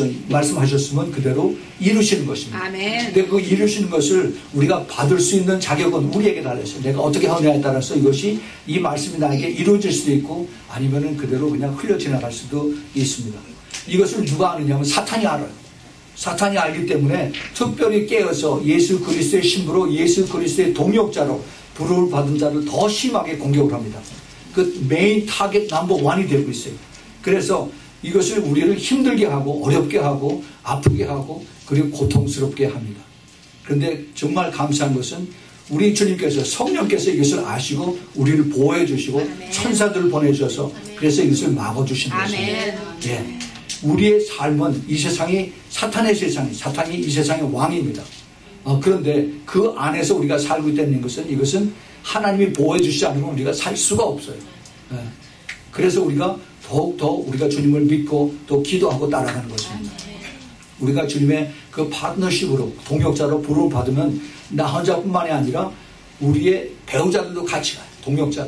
A: 말씀하셨으면 그대로 이루시는 것입니다. 아멘. 근데 그 이루시는 것을 우리가 받을 수 있는 자격은 우리에게 달렸어요. 내가 어떻게 하느냐에 따라서 이것이 이 말씀이 나에게 이루어질 수도 있고 아니면은 그대로 그냥 흘려 지나갈 수도 있습니다. 이것을 누가 아느냐면 사탄이 알아요. 사탄이 알기 때문에 특별히 깨어서 예수 그리스도의 신부로 예수 그리스도의 동역자로 부름을 받은 자를 더 심하게 공격을 합니다. 그 메인 타겟 넘버 원이 되고 있어요. 그래서 이것을 우리를 힘들게 하고 어렵게 하고 아프게 하고 그리고 고통스럽게 합니다. 그런데 정말 감사한 것은 우리 주님께서 성령께서 이것을 아시고 우리를 보호해 주시고 아멘. 천사들을 보내주셔서 아멘. 그래서 이것을 막아주신 것입니다. 예. 우리의 삶은 이 세상이 사탄의 세상이 사탄이 이 세상의 왕입니다. 그런데 그 안에서 우리가 살고 있다는 것은 이것은 하나님이 보호해 주시지 않으면 우리가 살 수가 없어요. 예. 그래서 우리가 더욱더 우리가 주님을 믿고 또 기도하고 따라가는 것입니다. 우리가 주님의 그 파트너십으로 동역자로 부름을 받으면 나 혼자뿐만이 아니라 우리의 배우자들도 같이 가요. 동역자들,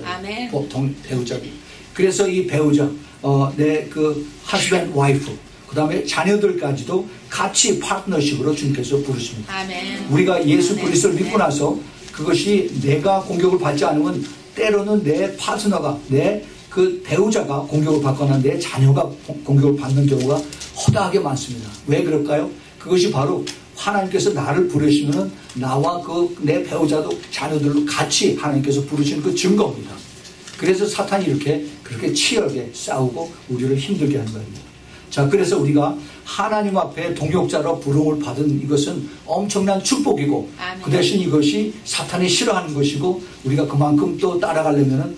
A: 배우자들. 그래서 이 배우자, 내 그 husband, wife, 그 다음에 자녀들까지도 같이 파트너십으로 주님께서 부르십니다. 아멘. 우리가 예수 그리스도를 믿고 나서 그것이 내가 공격을 받지 않으면 때로는 내 파트너가 그 배우자가 공격을 받거나 내 자녀가 공격을 받는 경우가 허다하게 많습니다. 왜 그럴까요? 그것이 바로 하나님께서 나를 부르시면 나와 그 내 배우자도 자녀들로 같이 하나님께서 부르시는 그 증거입니다. 그래서 사탄이 그렇게 치열하게 싸우고 우리를 힘들게 하는 겁니다. 자, 그래서 우리가 하나님 앞에 동역자로 부름을 받은 이것은 엄청난 축복이고 아멘. 그 대신 이것이 사탄이 싫어하는 것이고 우리가 그만큼 또 따라가려면은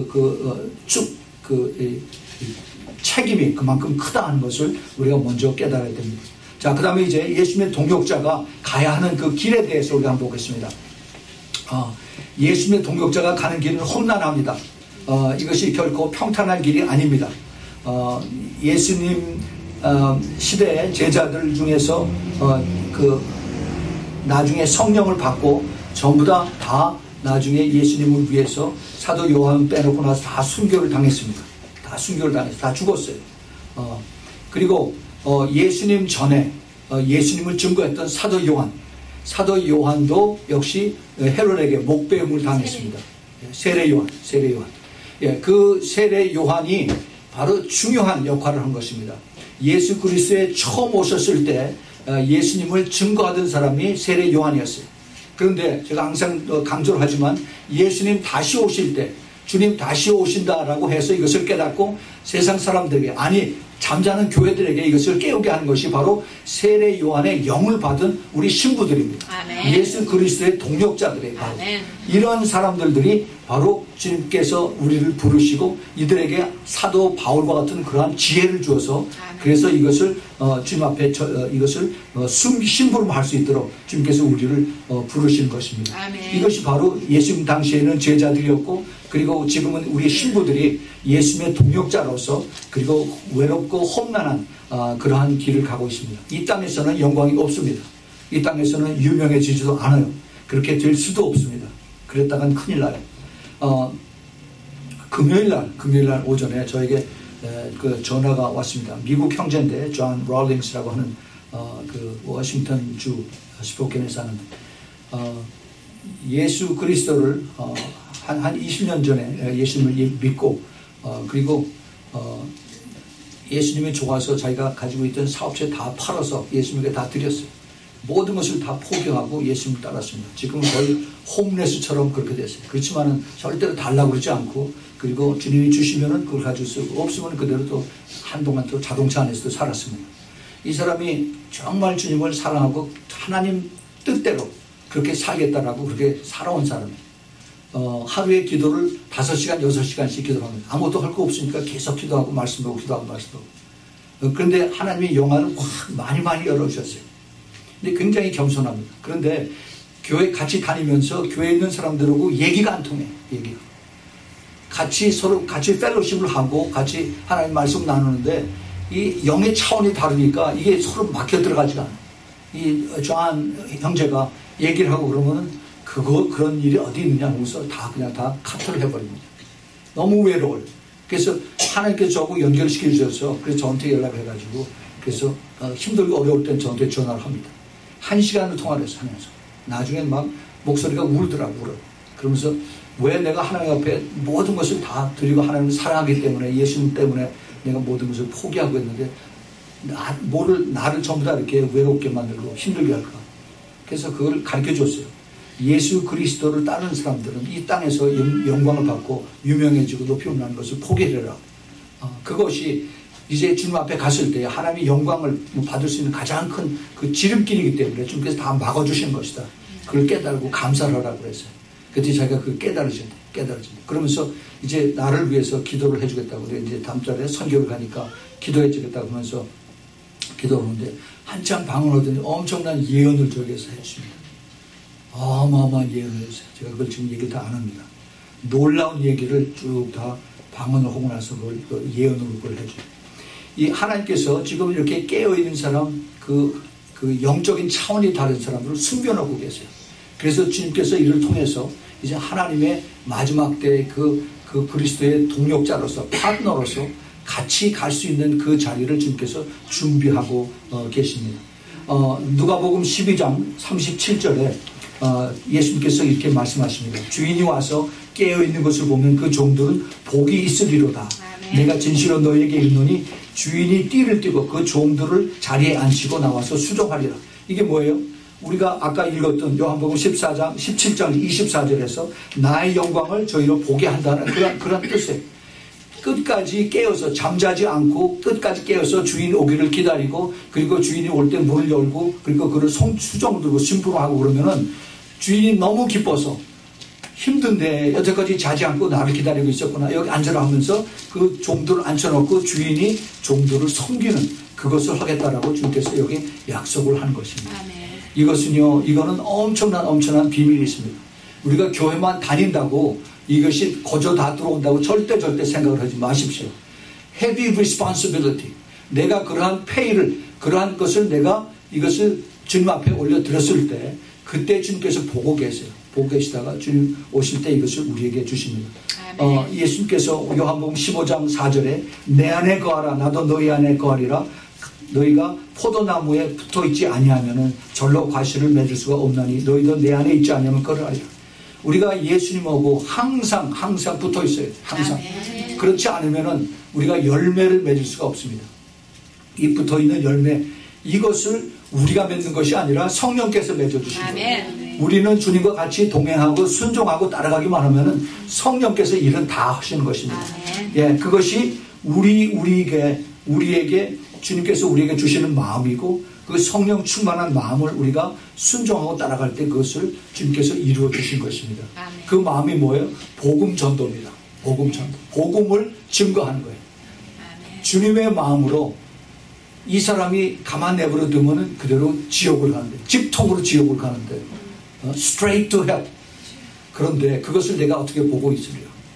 A: 책임이 그만큼 크다 하는 것을 우리가 먼저 깨달아야 됩니다. 자, 그 다음에 이제 예수님의 동역자가 가야 하는 그 길에 대해서 우리가 한번 보겠습니다. 예수님의 동역자가 가는 길은 험난합니다. 이것이 결코 평탄한 길이 아닙니다. 예수님 시대의 제자들 중에서 나중에 성령을 받고 전부 다 나중에 예수님을 위해서 사도 요한 빼놓고 나서 다 순교를 당했습니다. 다 죽었어요. 그리고 예수님 전에 예수님을 증거했던 사도 요한도 역시 헤롯에게 목배움을 당했습니다. 세례 요한. 예, 그 세례 요한이 바로 중요한 역할을 한 것입니다. 예수 그리스도에 처음 오셨을 때 예수님을 증거하던 사람이 세례 요한이었어요. 그런데 제가 항상 강조를 하지만 예수님 다시 오실 때 주님 다시 오신다라고 해서 이것을 깨닫고 세상 사람들에게, 아니 잠자는 교회들에게 이것을 깨우게 하는 것이 바로 세례 요한의 영을 받은 우리 신부들입니다.
B: 아멘.
A: 예수 그리스도의 동역자들이에요. 바로. 이런 사람들이 바로 주님께서 우리를 부르시고 이들에게 사도 바울과 같은 그러한 지혜를 주어서, 그래서 이것을 주님 앞에 이것을 심부름할 수 있도록 주님께서 우리를 부르시는 것입니다.
B: 아멘.
A: 이것이 바로 예수님 당시에는 제자들이었고, 그리고 지금은 우리 신부들이 예수님의 동역자로서 그리고 외롭고 험난한 그러한 길을 가고 있습니다. 이 땅에서는 영광이 없습니다. 이 땅에서는 유명해지지도 않아요. 그렇게 될 수도 없습니다. 그랬다간 큰일 나요. 금요일날 오전에 저에게 그 전화가 왔습니다. 미국 형제인데 존 롤링스라고 하는 그 워싱턴주 스포켄에 사는 예수 그리스도를 한 20년 전에 예수님을 믿고 그리고 예수님이 좋아서 자기가 가지고 있던 사업체 다 팔아서 예수님에게 다 드렸어요. 모든 것을 다 포기하고 예수님을 따랐습니다. 지금은 거의 홈레스처럼 그렇게 됐어요. 그렇지만은 절대로 달라고 그러지 않고, 그리고 주님이 주시면은 그걸 가지고 쓰고, 없으면 그대로 또 한동안 또 자동차 안에서도 살았습니다. 이 사람이 정말 주님을 사랑하고 하나님 뜻대로 그렇게 살겠다라고 그렇게 살아온 사람이에요. 하루에 기도를 5시간, 6시간씩 기도를 합니다. 아무것도 할 거 없으니까 계속 기도하고 말씀하고 기도하고 말씀하고. 그런데 하나님의 영안을 많이 열어주셨어요. 근데 굉장히 겸손합니다. 그런데 교회 같이 다니면서 교회에 있는 사람들하고 얘기가 안 통해요. 얘기가. 서로 같이 펠로십을 하고 같이 하나님 말씀 나누는데 이 영의 차원이 다르니까 이게 서로 막혀 들어가지가 않아요. 이 존 형제가 얘기를 하고 그러면은 그런 일이 어디 있느냐 하면서 그냥 다 카트를 해버립니다. 너무 외로워요. 그래서 하나님께서 저하고 연결시켜 주셔서 그래서 저한테 연락을 해가지고, 그래서 힘들고 어려울 땐 저한테 전화를 합니다. 1시간을 통화를 해서 하면서 나중엔 막 목소리가 울더라고요. 그러면서 왜 내가 하나님 앞에 모든 것을 다 드리고 하나님을 사랑하기 때문에, 예수님 때문에 내가 모든 것을 포기하고 있는데 나를 전부 다 이렇게 외롭게 만들고 힘들게 할까. 그래서 그걸 가르쳐 줬어요. 예수 그리스도를 따르는 사람들은 이 땅에서 영광을 받고 유명해지고 높이 올라가는 것을 포기해라. 그것이 이제 주님 앞에 갔을 때 하나님의 영광을 받을 수 있는 가장 큰 그 지름길이기 때문에 주님께서 다 막아주시는 것이다. 그걸 깨달고 감사를 하라고 그랬어요. 그때 자기가 그걸 깨달아진다. 그러면서 이제 나를 위해서 기도를 해주겠다고. 이제 다음 달에 선교를 가니까 기도해주겠다고 하면서 기도를 하는데 한참 방언하더니 엄청난 예언을 저에게서 해주십니다. 어마어마한 예언을 했어요. 제가 그걸 지금 얘기 다 안 합니다. 놀라운 얘기를 쭉 다 방언을 하고 나서 그걸 예언으로 그걸 해줘요. 이 하나님께서 지금 이렇게 깨어있는 사람, 그 영적인 차원이 다른 사람들을 숨겨놓고 계세요. 그래서 주님께서 이를 통해서 이제 하나님의 마지막 때 그 그리스도의 동역자로서, 파트너로서 같이 갈 수 있는 그 자리를 주님께서 준비하고 계십니다. 누가복음 12장 37절에 예수님께서 이렇게 말씀하십니다. 주인이 와서 깨어있는 것을 보면 그 종들은 복이 있으리로다. 내가 진실로 너희에게 이르노니 주인이 띠를 띠고 그 종들을 자리에 앉히고 나와서 수종하리라. 이게 뭐예요? 우리가 아까 읽었던 요한복음 14장 17장 24절에서 나의 영광을 저희로 보게 한다는 그런 뜻이에요. 끝까지 깨어서 잠자지 않고 끝까지 깨어서 주인 오기를 기다리고, 그리고 주인이 올 때 문을 열고, 그리고 그를 수종을 들고 심부름하고 그러면은 주인이 너무 기뻐서 힘든데 여태까지 자지 않고 나를 기다리고 있었구나, 여기 앉으라 하면서 그 종들을 앉혀놓고 주인이 종들을 섬기는 그것을 하겠다라고 주님께서 여기 약속을 하는 것입니다. 이거는 엄청난 비밀이 있습니다. 우리가 교회만 다닌다고 이것이 거저 다 들어온다고 절대 생각을 하지 마십시오. Heavy responsibility. 내가 그러한 페이를, 그러한 것을 내가 이것을 주님 앞에 올려드렸을 때 그때 주님께서 보고 계세요. 보고 계시다가 주님 오실 때 이것을 우리에게 주십니다. 예수님께서 요한복음 15장 4절에 내 안에 거하라 나도 너희 안에 거하리라. 너희가 포도나무에 붙어있지 아니하면은 절로 과실을 맺을 수가 없나니 너희도 내 안에 있지 아니하면 거르리라. 우리가 예수님하고 항상 붙어 있어요. 항상. 그렇지 않으면은 우리가 열매를 맺을 수가 없습니다. 이 붙어 있는 열매, 이것을 우리가 맺는 것이 아니라 성령께서 맺어주신 거예요. 우리는 주님과 같이 동행하고 순종하고 따라가기만 하면은 성령께서 일은 다 하시는 것입니다. 예, 그것이 우리에게 주님께서 우리에게 주시는 마음이고 그 성령 충만한 마음을 우리가 순종하고 따라갈 때 그것을 주님께서 이루어 주신 것입니다. 그 마음이 뭐예요? 복음 전도입니다. 복음 전도. 복음을 증거하는 거예요. 주님의 마음으로 이 사람이 가만 내버려 두면은 그대로 지옥을 가는데, 직통으로 지옥을 가는데, straight to hell. 그런데 그것을 내가 어떻게 보고 있으려?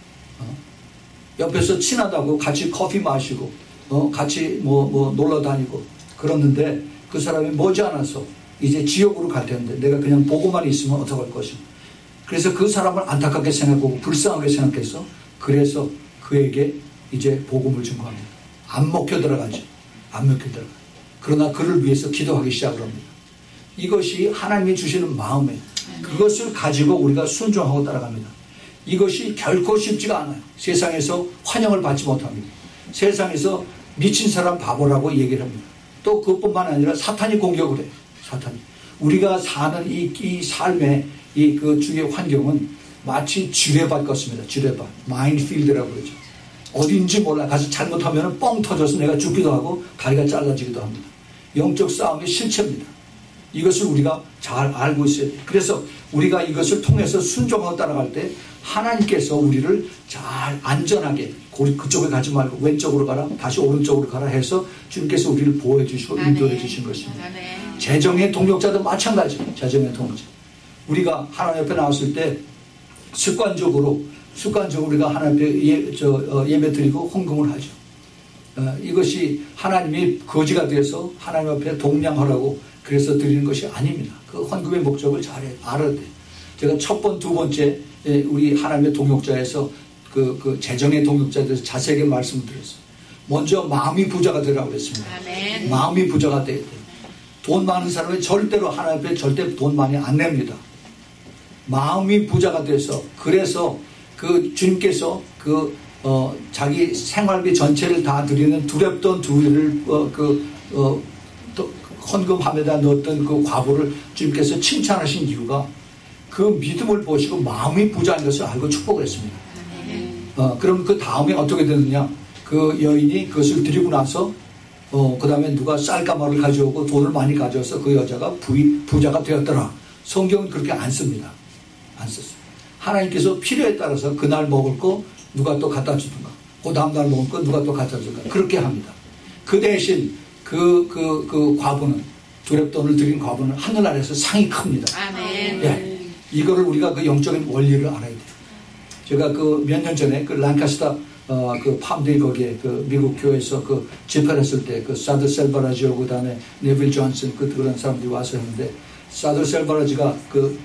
A: 옆에서 친하다고 같이 커피 마시고, 같이 놀러 다니고 그러는데 그 사람이 머지않아서 이제 지옥으로 갈 텐데 내가 그냥 보고만 있으면 어떡할 것인가. 그래서 그 사람을 안타깝게 생각하고 불쌍하게 생각해서 그래서 그에게 이제 복음을 증거합니다. 안 먹혀 들어가죠. 안 먹혀 들어가요. 그러나 그를 위해서 기도하기 시작을 합니다. 이것이 하나님이 주시는 마음에 그것을 가지고 우리가 순종하고 따라갑니다. 이것이 결코 쉽지가 않아요. 세상에서 환영을 받지 못합니다. 세상에서 미친 사람 바보라고 얘기를 합니다. 또 그것뿐만 아니라 사탄이 공격을 해요. 사탄이. 우리가 사는 이 삶의 그 주위의 환경은 마치 지뢰밭 같습니다. 지뢰밭. 마인필드라고 그러죠. 어딘지 몰라. 가서 잘못하면 뻥 터져서 내가 죽기도 하고 다리가 잘라지기도 합니다. 영적 싸움의 실체입니다. 이것을 우리가 잘 알고 있어야 돼요. 그래서 우리가 이것을 통해서 순종하고 따라갈 때 하나님께서 우리를 잘 안전하게 그쪽에 가지 말고 왼쪽으로 가라 다시 오른쪽으로 가라 해서 주님께서 우리를 보호해 주시고 인도해 주신 것입니다. 재정의 동력자도 마찬가지예요. 재정의 동력자. 우리가 하나님 옆에 나왔을 때 습관적으로 우리가 하나님 앞에 예배 드리고 헌금을 하죠. 이것이 하나님이 거지가 돼서 하나님 앞에 동량하라고 그래서 드리는 것이 아닙니다. 그 헌금의 목적을 잘 알아야 돼요. 제가 첫 번, 두 번째 우리 하나님의 동역자에서 그 재정의 동역자에 대해서 자세하게 말씀을 드렸어요. 먼저 마음이 부자가 되라고 그랬습니다. 아멘. 마음이 부자가 돼야 돼요. 돈 많은 사람은 절대로 하나님 앞에 절대 돈 많이 안 냅니다. 마음이 부자가 돼서 그래서 그 주님께서 자기 생활비 전체를 다 드리는 두렵던 두리를 헌금함에다 넣었던 그 과부를 주님께서 칭찬하신 이유가 그 믿음을 보시고 마음이 부자인 것을 알고 축복을 했습니다. 그럼 그 다음에 어떻게 되느냐? 그 여인이 그것을 드리고 나서 그 다음에 누가 쌀가마를 가져오고 돈을 많이 가져와서 그 여자가 부자가 되었더라. 성경은 그렇게 안 씁니다. 안 썼어요. 하나님께서 필요에 따라서 그날 먹을 거 누가 또 갖다 주든가 그 다음날 먹을 거 누가 또 갖다 주든가 그렇게 합니다. 그 대신 그 과부는 두렵돈을 드린 과부는 하늘나라에서 상이 큽니다. 아멘. 예, 이거를 우리가 그 영적인 원리를 알아야 돼요. 제가 그 몇 년 전에 그 란카스타 그 팜데이 거기에 그 미국 교회에서 그 집회를 했을 때 그 사드 셀바라지오 그 다음에 네빌 존슨 그런 사람들이 와서 했는데 사드 셀바라지가 그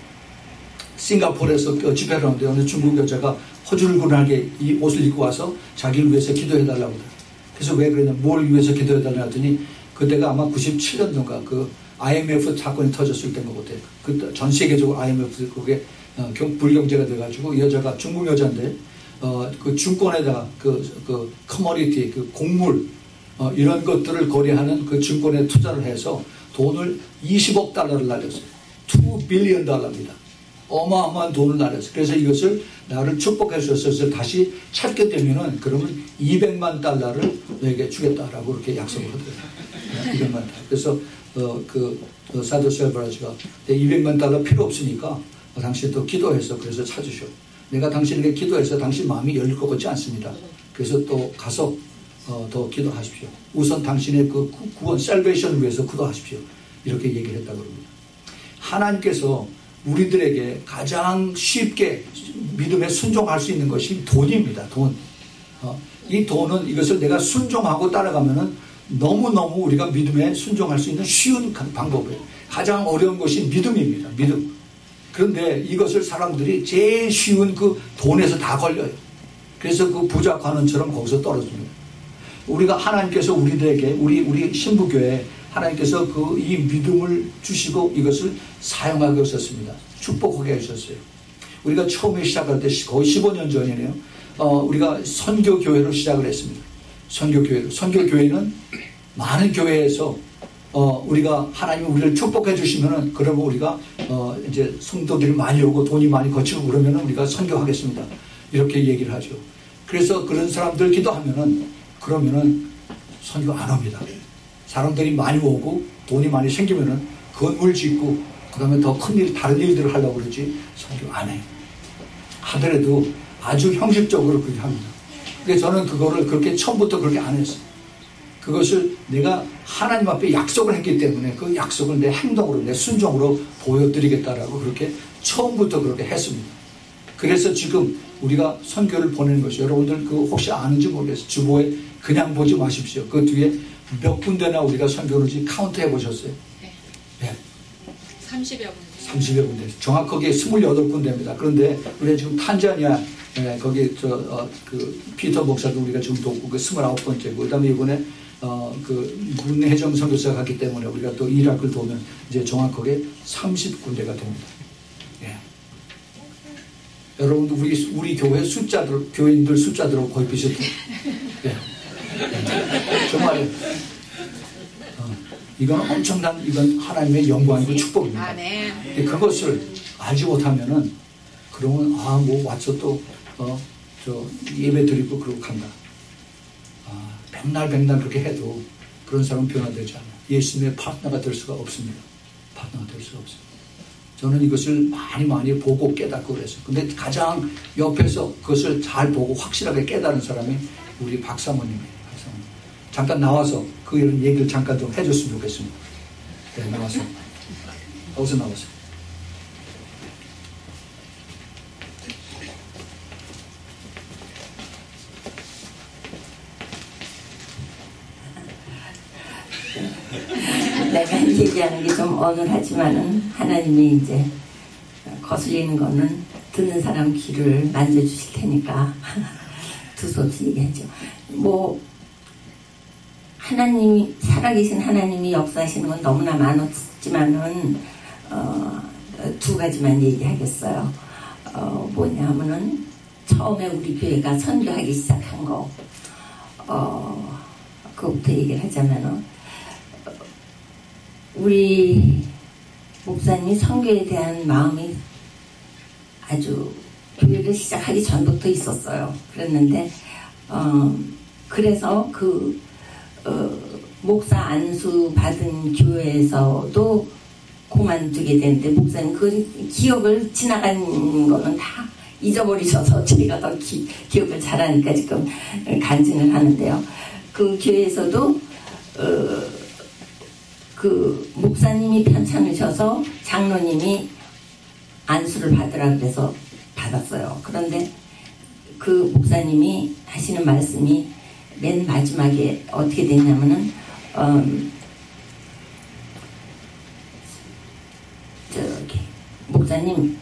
A: 싱가포르에서 집회를 하는데 어느 중국 여자가 허줄근하게 이 옷을 입고 와서 자기를 위해서 기도해달라고 그래요. 그래서 왜 그러냐, 뭘 위해서 기도해달라 하더니 그때가 아마 97년도인가 그 IMF 사건이 터졌을 때인 것 같아요. 그 전 세계적으로 IMF 그게 불경제가 돼가지고 여자가 중국 여자인데 그 증권에다가 그 커머디티 그 곡물 이런 것들을 거래하는 그 증권에 투자를 해서 돈을 20억 달러를 날렸어요. 2 빌리언 달러입니다. 어마어마한 돈을 날렸어요. 그래서 이것을 나를 축복해 주셔서 다시 찾게 되면은 그러면 200만 달러를 너에게 주겠다라고 그렇게 약속을 하더라고요. 200만 달러. 그래서 사드 셀바라지가 200만 달러 필요 없으니까 당신 또 기도해서 그래서 찾으셔. 내가 당신에게 기도해서 당신 마음이 열릴 것 같지 않습니다. 그래서 또 가서 더 기도하십시오. 우선 당신의 그 구원, 셀베이션을 위해서 기도하십시오. 이렇게 얘기를 했다고 합니다. 하나님께서 우리들에게 가장 쉽게 믿음에 순종할 수 있는 것이 돈입니다. 돈. 이 돈은 이것을 내가 순종하고 따라가면은 너무너무 우리가 믿음에 순종할 수 있는 쉬운 방법이에요. 가장 어려운 것이 믿음입니다. 믿음. 그런데 이것을 사람들이 제일 쉬운 그 돈에서 다 걸려요. 그래서 그 부자 관원처럼 거기서 떨어집니다. 우리가 하나님께서 우리들에게 우리 신부교회 하나님께서 이 믿음을 주시고 이것을 사용하게 하셨습니다. 축복하게 하셨어요. 우리가 처음에 시작할 때 거의 15년 전이네요. 우리가 선교교회로 시작을 했습니다. 선교교회는 많은 교회에서 우리가 하나님이 우리를 축복해 주시면은 그러면 우리가 이제 성도들이 많이 오고 돈이 많이 거치고 그러면은 우리가 선교하겠습니다. 이렇게 얘기를 하죠. 그래서 그런 사람들 기도하면은 그러면은 선교 안 합니다. 사람들이 많이 오고 돈이 많이 생기면은 건물 짓고 그다음에 더 큰 일, 다른 일들을 하려고 그러지 선교 안 해요. 하더라도 아주 형식적으로 그렇게 합니다. 그래서 저는 그거를 그렇게 처음부터 그렇게 안 했어요. 그것을 내가 하나님 앞에 약속을 했기 때문에 그 약속을 내 행동으로, 내 순종으로 보여드리겠다라고 그렇게 처음부터 그렇게 했습니다. 그래서 지금 우리가 선교를 보내는 것이, 여러분들 그 혹시 아는지 모르겠어요. 주보에 그냥 보지 마십시오. 그 뒤에 몇 군데나 우리가 선교를 카운트 해보셨어요?
B: 네. 30여 군데.
A: 30여 군데. 정확하게 28군데입니다. 그런데 우리가 지금 탄자니아, 거기 그 피터 목사도 우리가 지금 돕고 그 29번째고, 그 다음에 이번에 그 문혜정 선교사가 갔기 때문에 우리가 또 이라크를 도우면 이제 정확하게 30군데가 됩니다. 예. 여러분도 우리 교회 숫자들, 교인들 숫자들하고 거의 비슷해요. 예. 정말 이건 엄청난, 이건 하나님의 영광이고 축복입니다.
B: 아, 네.
A: 그것을 알지 못하면은 그러면 뭐 와서 또 저 예배 드리고 그러고 간다. 백날 그렇게 해도 그런 사람은 변화되지 않아요. 예수님의 파트너가 될 수가 없습니다. 파트너가 될 수가 없습니다. 저는 이것을 많이 보고 깨닫고 그랬어요. 근데 가장 옆에서 그것을 잘 보고 확실하게 깨달은 사람이 우리 박사모님이에요. 잠깐 나와서 그 이런 얘기를 잠깐 좀 해줬으면 좋겠습니다. 네, 나와서. 어디서 나왔어요?
C: 내가 얘기하는 게 좀 어눌하지만은 하나님이 이제 거슬리는 거는 듣는 사람 귀를 만져주실 테니까 두서없이 얘기하죠. 뭐 하나님이, 살아계신 하나님이 역사하시는 건 너무나 많았지만은 두 가지만 얘기하겠어요. 뭐냐면은 처음에 우리 교회가 선교하기 시작한 거, 그것부터 얘기를 하자면은 우리 목사님이 선교에 대한 마음이 아주 교회를 시작하기 전부터 있었어요. 그랬는데 그래서 목사 안수 받은 교회에서도 그만두게 되는데, 목사님 그 기억을 지나간 거는 다 잊어버리셔서 저희가 더 기억을 잘하니까 지금 간증을 하는데요. 그 교회에서도 그 목사님이 편찮으셔서 장로님이 안수를 받으라 그래서 받았어요. 그런데 그 목사님이 하시는 말씀이 맨 마지막에 어떻게 됐냐면은 목사님,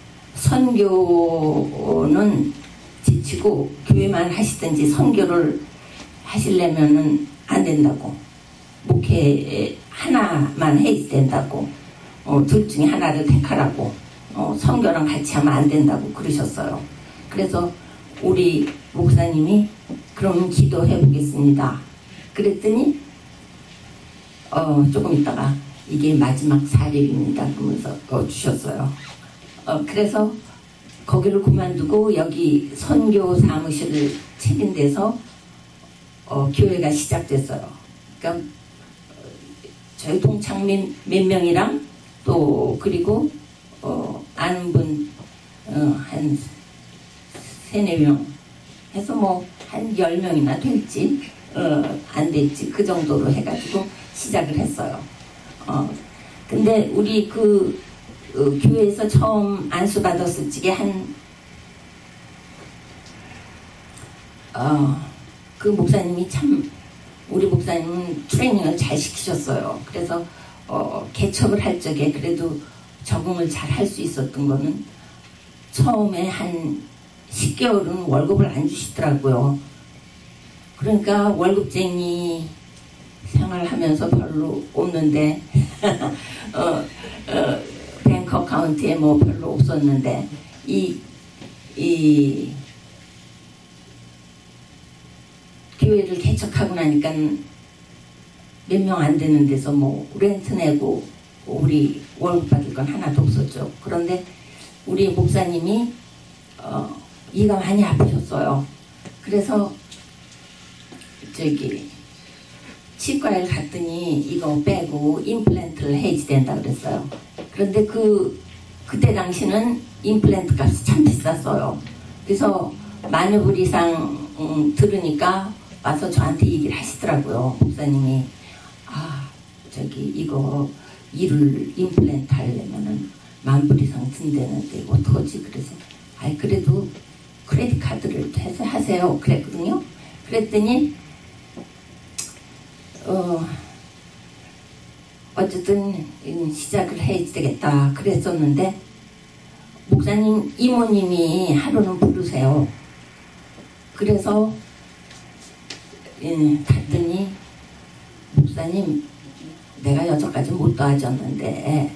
C: 선교는 지치고 교회만 하시든지 선교를 하시려면은 안 된다고, 목회 하나만 해야 된다고, 둘 중에 하나를 택하라고, 선교랑 같이 하면 안 된다고 그러셨어요. 그래서 우리 목사님이 그러면 기도해 보겠습니다. 그랬더니 조금 있다가 이게 마지막 사례입니다 그러면서 주셨어요. 그래서 거기를 그만두고 여기 선교 사무실을 차린 데서 교회가 시작됐어요. 그러니까 저희 동창민 몇 명이랑 또 그리고 아는 분 한 3-4명 해서 뭐 한 10명이나 될지 안 될지 그 정도로 해가지고 시작을 했어요. 근데 우리 교회에서 처음 안수 받았을 적에 그 목사님이 참, 우리 목사님은 트레이닝을 잘 시키셨어요. 그래서 개척을 할 적에 그래도 적응을 잘 할 수 있었던 거는 처음에 한 10개월은 월급을 안 주시더라고요. 그러니까 월급쟁이 생활하면서 별로 없는데 뱅크 어카운트에 뭐 별로 없었는데 이 교회를 개척하고 나니까 몇 명 안 되는 데서 뭐 렌트 내고 우리 월급 받을 건 하나도 없었죠. 그런데 우리 목사님이 이가 많이 아프셨어요. 그래서 저기 치과에 갔더니 이거 빼고 임플란트를 해야지 된다 그랬어요. 그런데 그때 당시는 임플란트 값이 참 비쌌어요. 그래서 만여 불 이상 들으니까 와서 저한테 얘기를 하시더라고요. 목사님이 이거 이를 임플란트 하려면은 10,000불 이상 든다는데 어떡하지? 그래서 그래도 크레딧 카드를 해서 하세요 그랬거든요. 그랬더니 어쨌든 시작을 해야 되겠다 그랬었는데 목사님 이모님이 하루는 부르세요. 그래서 갔더니 목사님 내가 여태까지 못 도와줬는데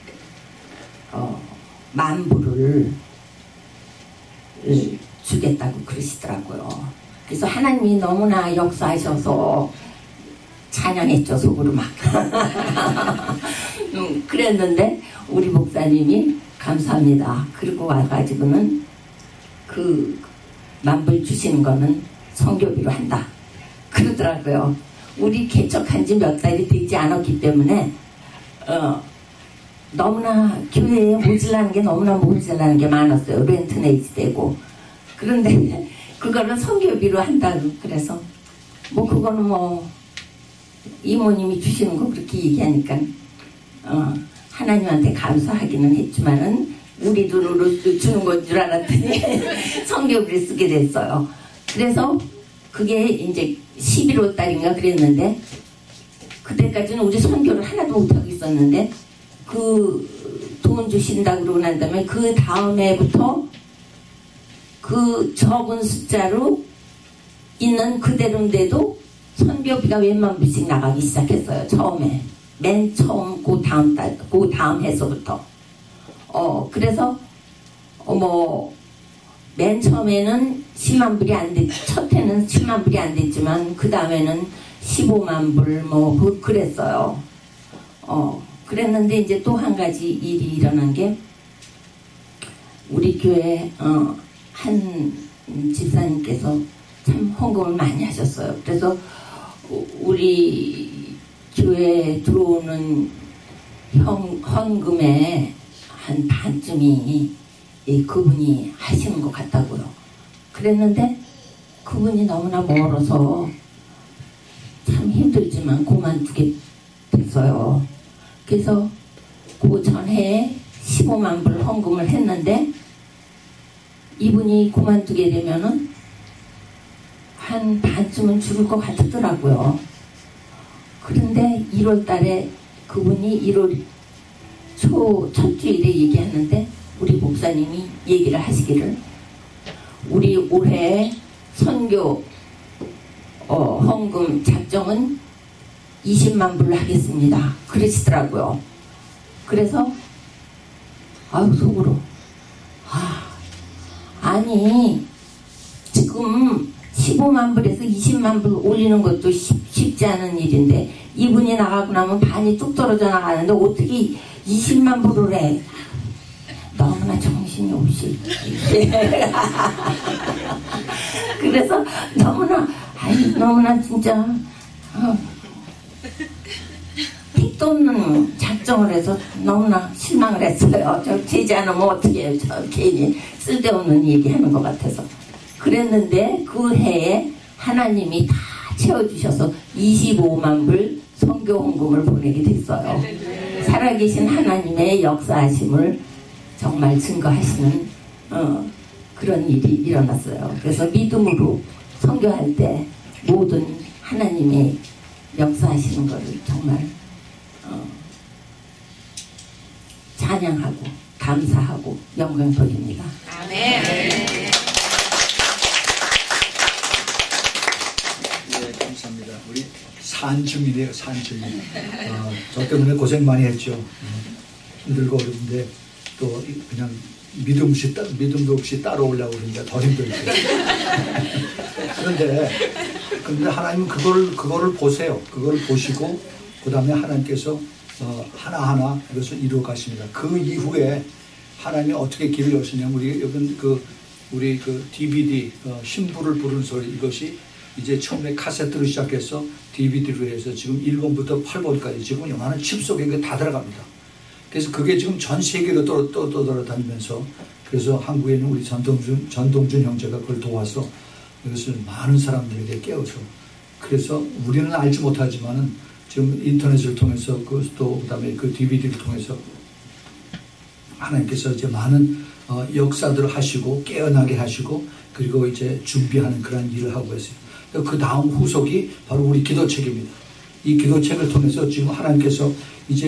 C: 10,000불을 주겠다고 그러시더라고요. 그래서 하나님이 너무나 역사하셔서 찬양했죠, 속으로 막. 그랬는데 우리 목사님이 감사합니다. 그리고 와가지고는 그 10,000불 주시는 거는 선교비로 한다 그러더라고요. 우리 개척한 지 몇 달이 되지 않았기 때문에 너무나 교회에 모질라는 게 많았어요. 렌트 내지 되고. 그런데 그거를 선교비로 한다고 그래서 뭐 그거는 뭐 이모님이 주시는 거 그렇게 얘기하니까 하나님한테 감사하기는 했지만은 우리 돈으로 주는 건 줄 알았더니 선교비를 쓰게 됐어요. 그래서 그게 이제 11월 달인가 그랬는데 그때까지는 우리 선교를 하나도 못하고 있었는데 그 돈 주신다고 그러고 난 다음에 그 다음 해부터 그 적은 숫자로 있는 그대로인데도 선교비가 웬만 불씩 나가기 시작했어요. 처음에 맨 처음 그 다음 해서부터 그래서 맨 처음에는 10만 불이 안 됐, 첫 해는 10만 불이 안 됐지만 그 다음에는 15만 불 그랬어요. 그랬는데 이제 또 한 가지 일이 일어난 게 우리 교회 한 집사님께서 참 헌금을 많이 하셨어요. 그래서 우리 교회에 들어오는 헌금의 한 반쯤이 그분이 하시는 것 같다고요. 그랬는데 그분이 너무나 멀어서 참 힘들지만 그만두게 됐어요. 그래서 그 전해에 15만 불 헌금을 했는데 이분이 그만두게 되면은 한 반쯤은 줄을 것 같더라고요. 그런데 1월 달에 그분이 1월 첫 주일에 얘기하는데 우리 목사님이 얘기를 하시기를 우리 올해 선교 헌금 작정은 20만 불로 하겠습니다. 그러시더라고요. 그래서 속으로 아니 지금 15만 불에서 20만 불 올리는 것도 쉽지 않은 일인데 이분이 나가고 나면 반이 뚝 떨어져 나가는데 어떻게 20만 불을 해. 너무나 정신이 없이 그래서 너무나 진짜 택도 없는 작정을 해서 너무나 실망을 했어요. 저 되지 않으면 어떻게 해요. 저 괜히 쓸데없는 얘기하는 것 같아서. 그랬는데 그 해에 하나님이 다 채워주셔서 25만 불 선교 헌금을 보내게 됐어요. 살아계신 하나님의 역사하심을 정말 증거하시는 그런 일이 일어났어요. 그래서 믿음으로 선교할 때 모든 하나님의 역사하시는 것을 정말 찬양하고 감사하고 영광 돌립니다.
B: 아멘.
A: 네, 감사합니다. 우리 산주민이에요, 산주민. 저 때문에 고생 많이 했죠. 힘들고 어려운데 또 그냥 믿음도 없이 따라오려고 그러니까 더 힘들죠. 그런데 그런데 하나님은 그거를 보세요. 그걸 보시고 그 다음에 하나님께서 하나하나 이것을 이루어 가십니다. 그 이후에 하나님이 어떻게 길을 여시냐면 우리 DVD 신부를 부르는 소리, 이것이 이제 처음에 카세트로 시작해서 DVD로 해서 지금 1번부터 8번까지 지금 요만한 칩 속에 그게 다 들어갑니다. 그래서 그게 지금 전 세계로 떠돌아다니면서, 그래서 한국에 있는 우리 전동준 형제가 그걸 도와서 이것을 많은 사람들에게 깨워서, 그래서 우리는 알지 못하지만은 지금 인터넷을 통해서 그다음에 그 DVD를 통해서 하나님께서 이제 많은 역사들을 하시고 깨어나게 하시고, 그리고 이제 준비하는 그런 일을 하고 있어요. 그 다음 후속이 바로 우리 기도책입니다. 이 기도책을 통해서 지금 하나님께서 이제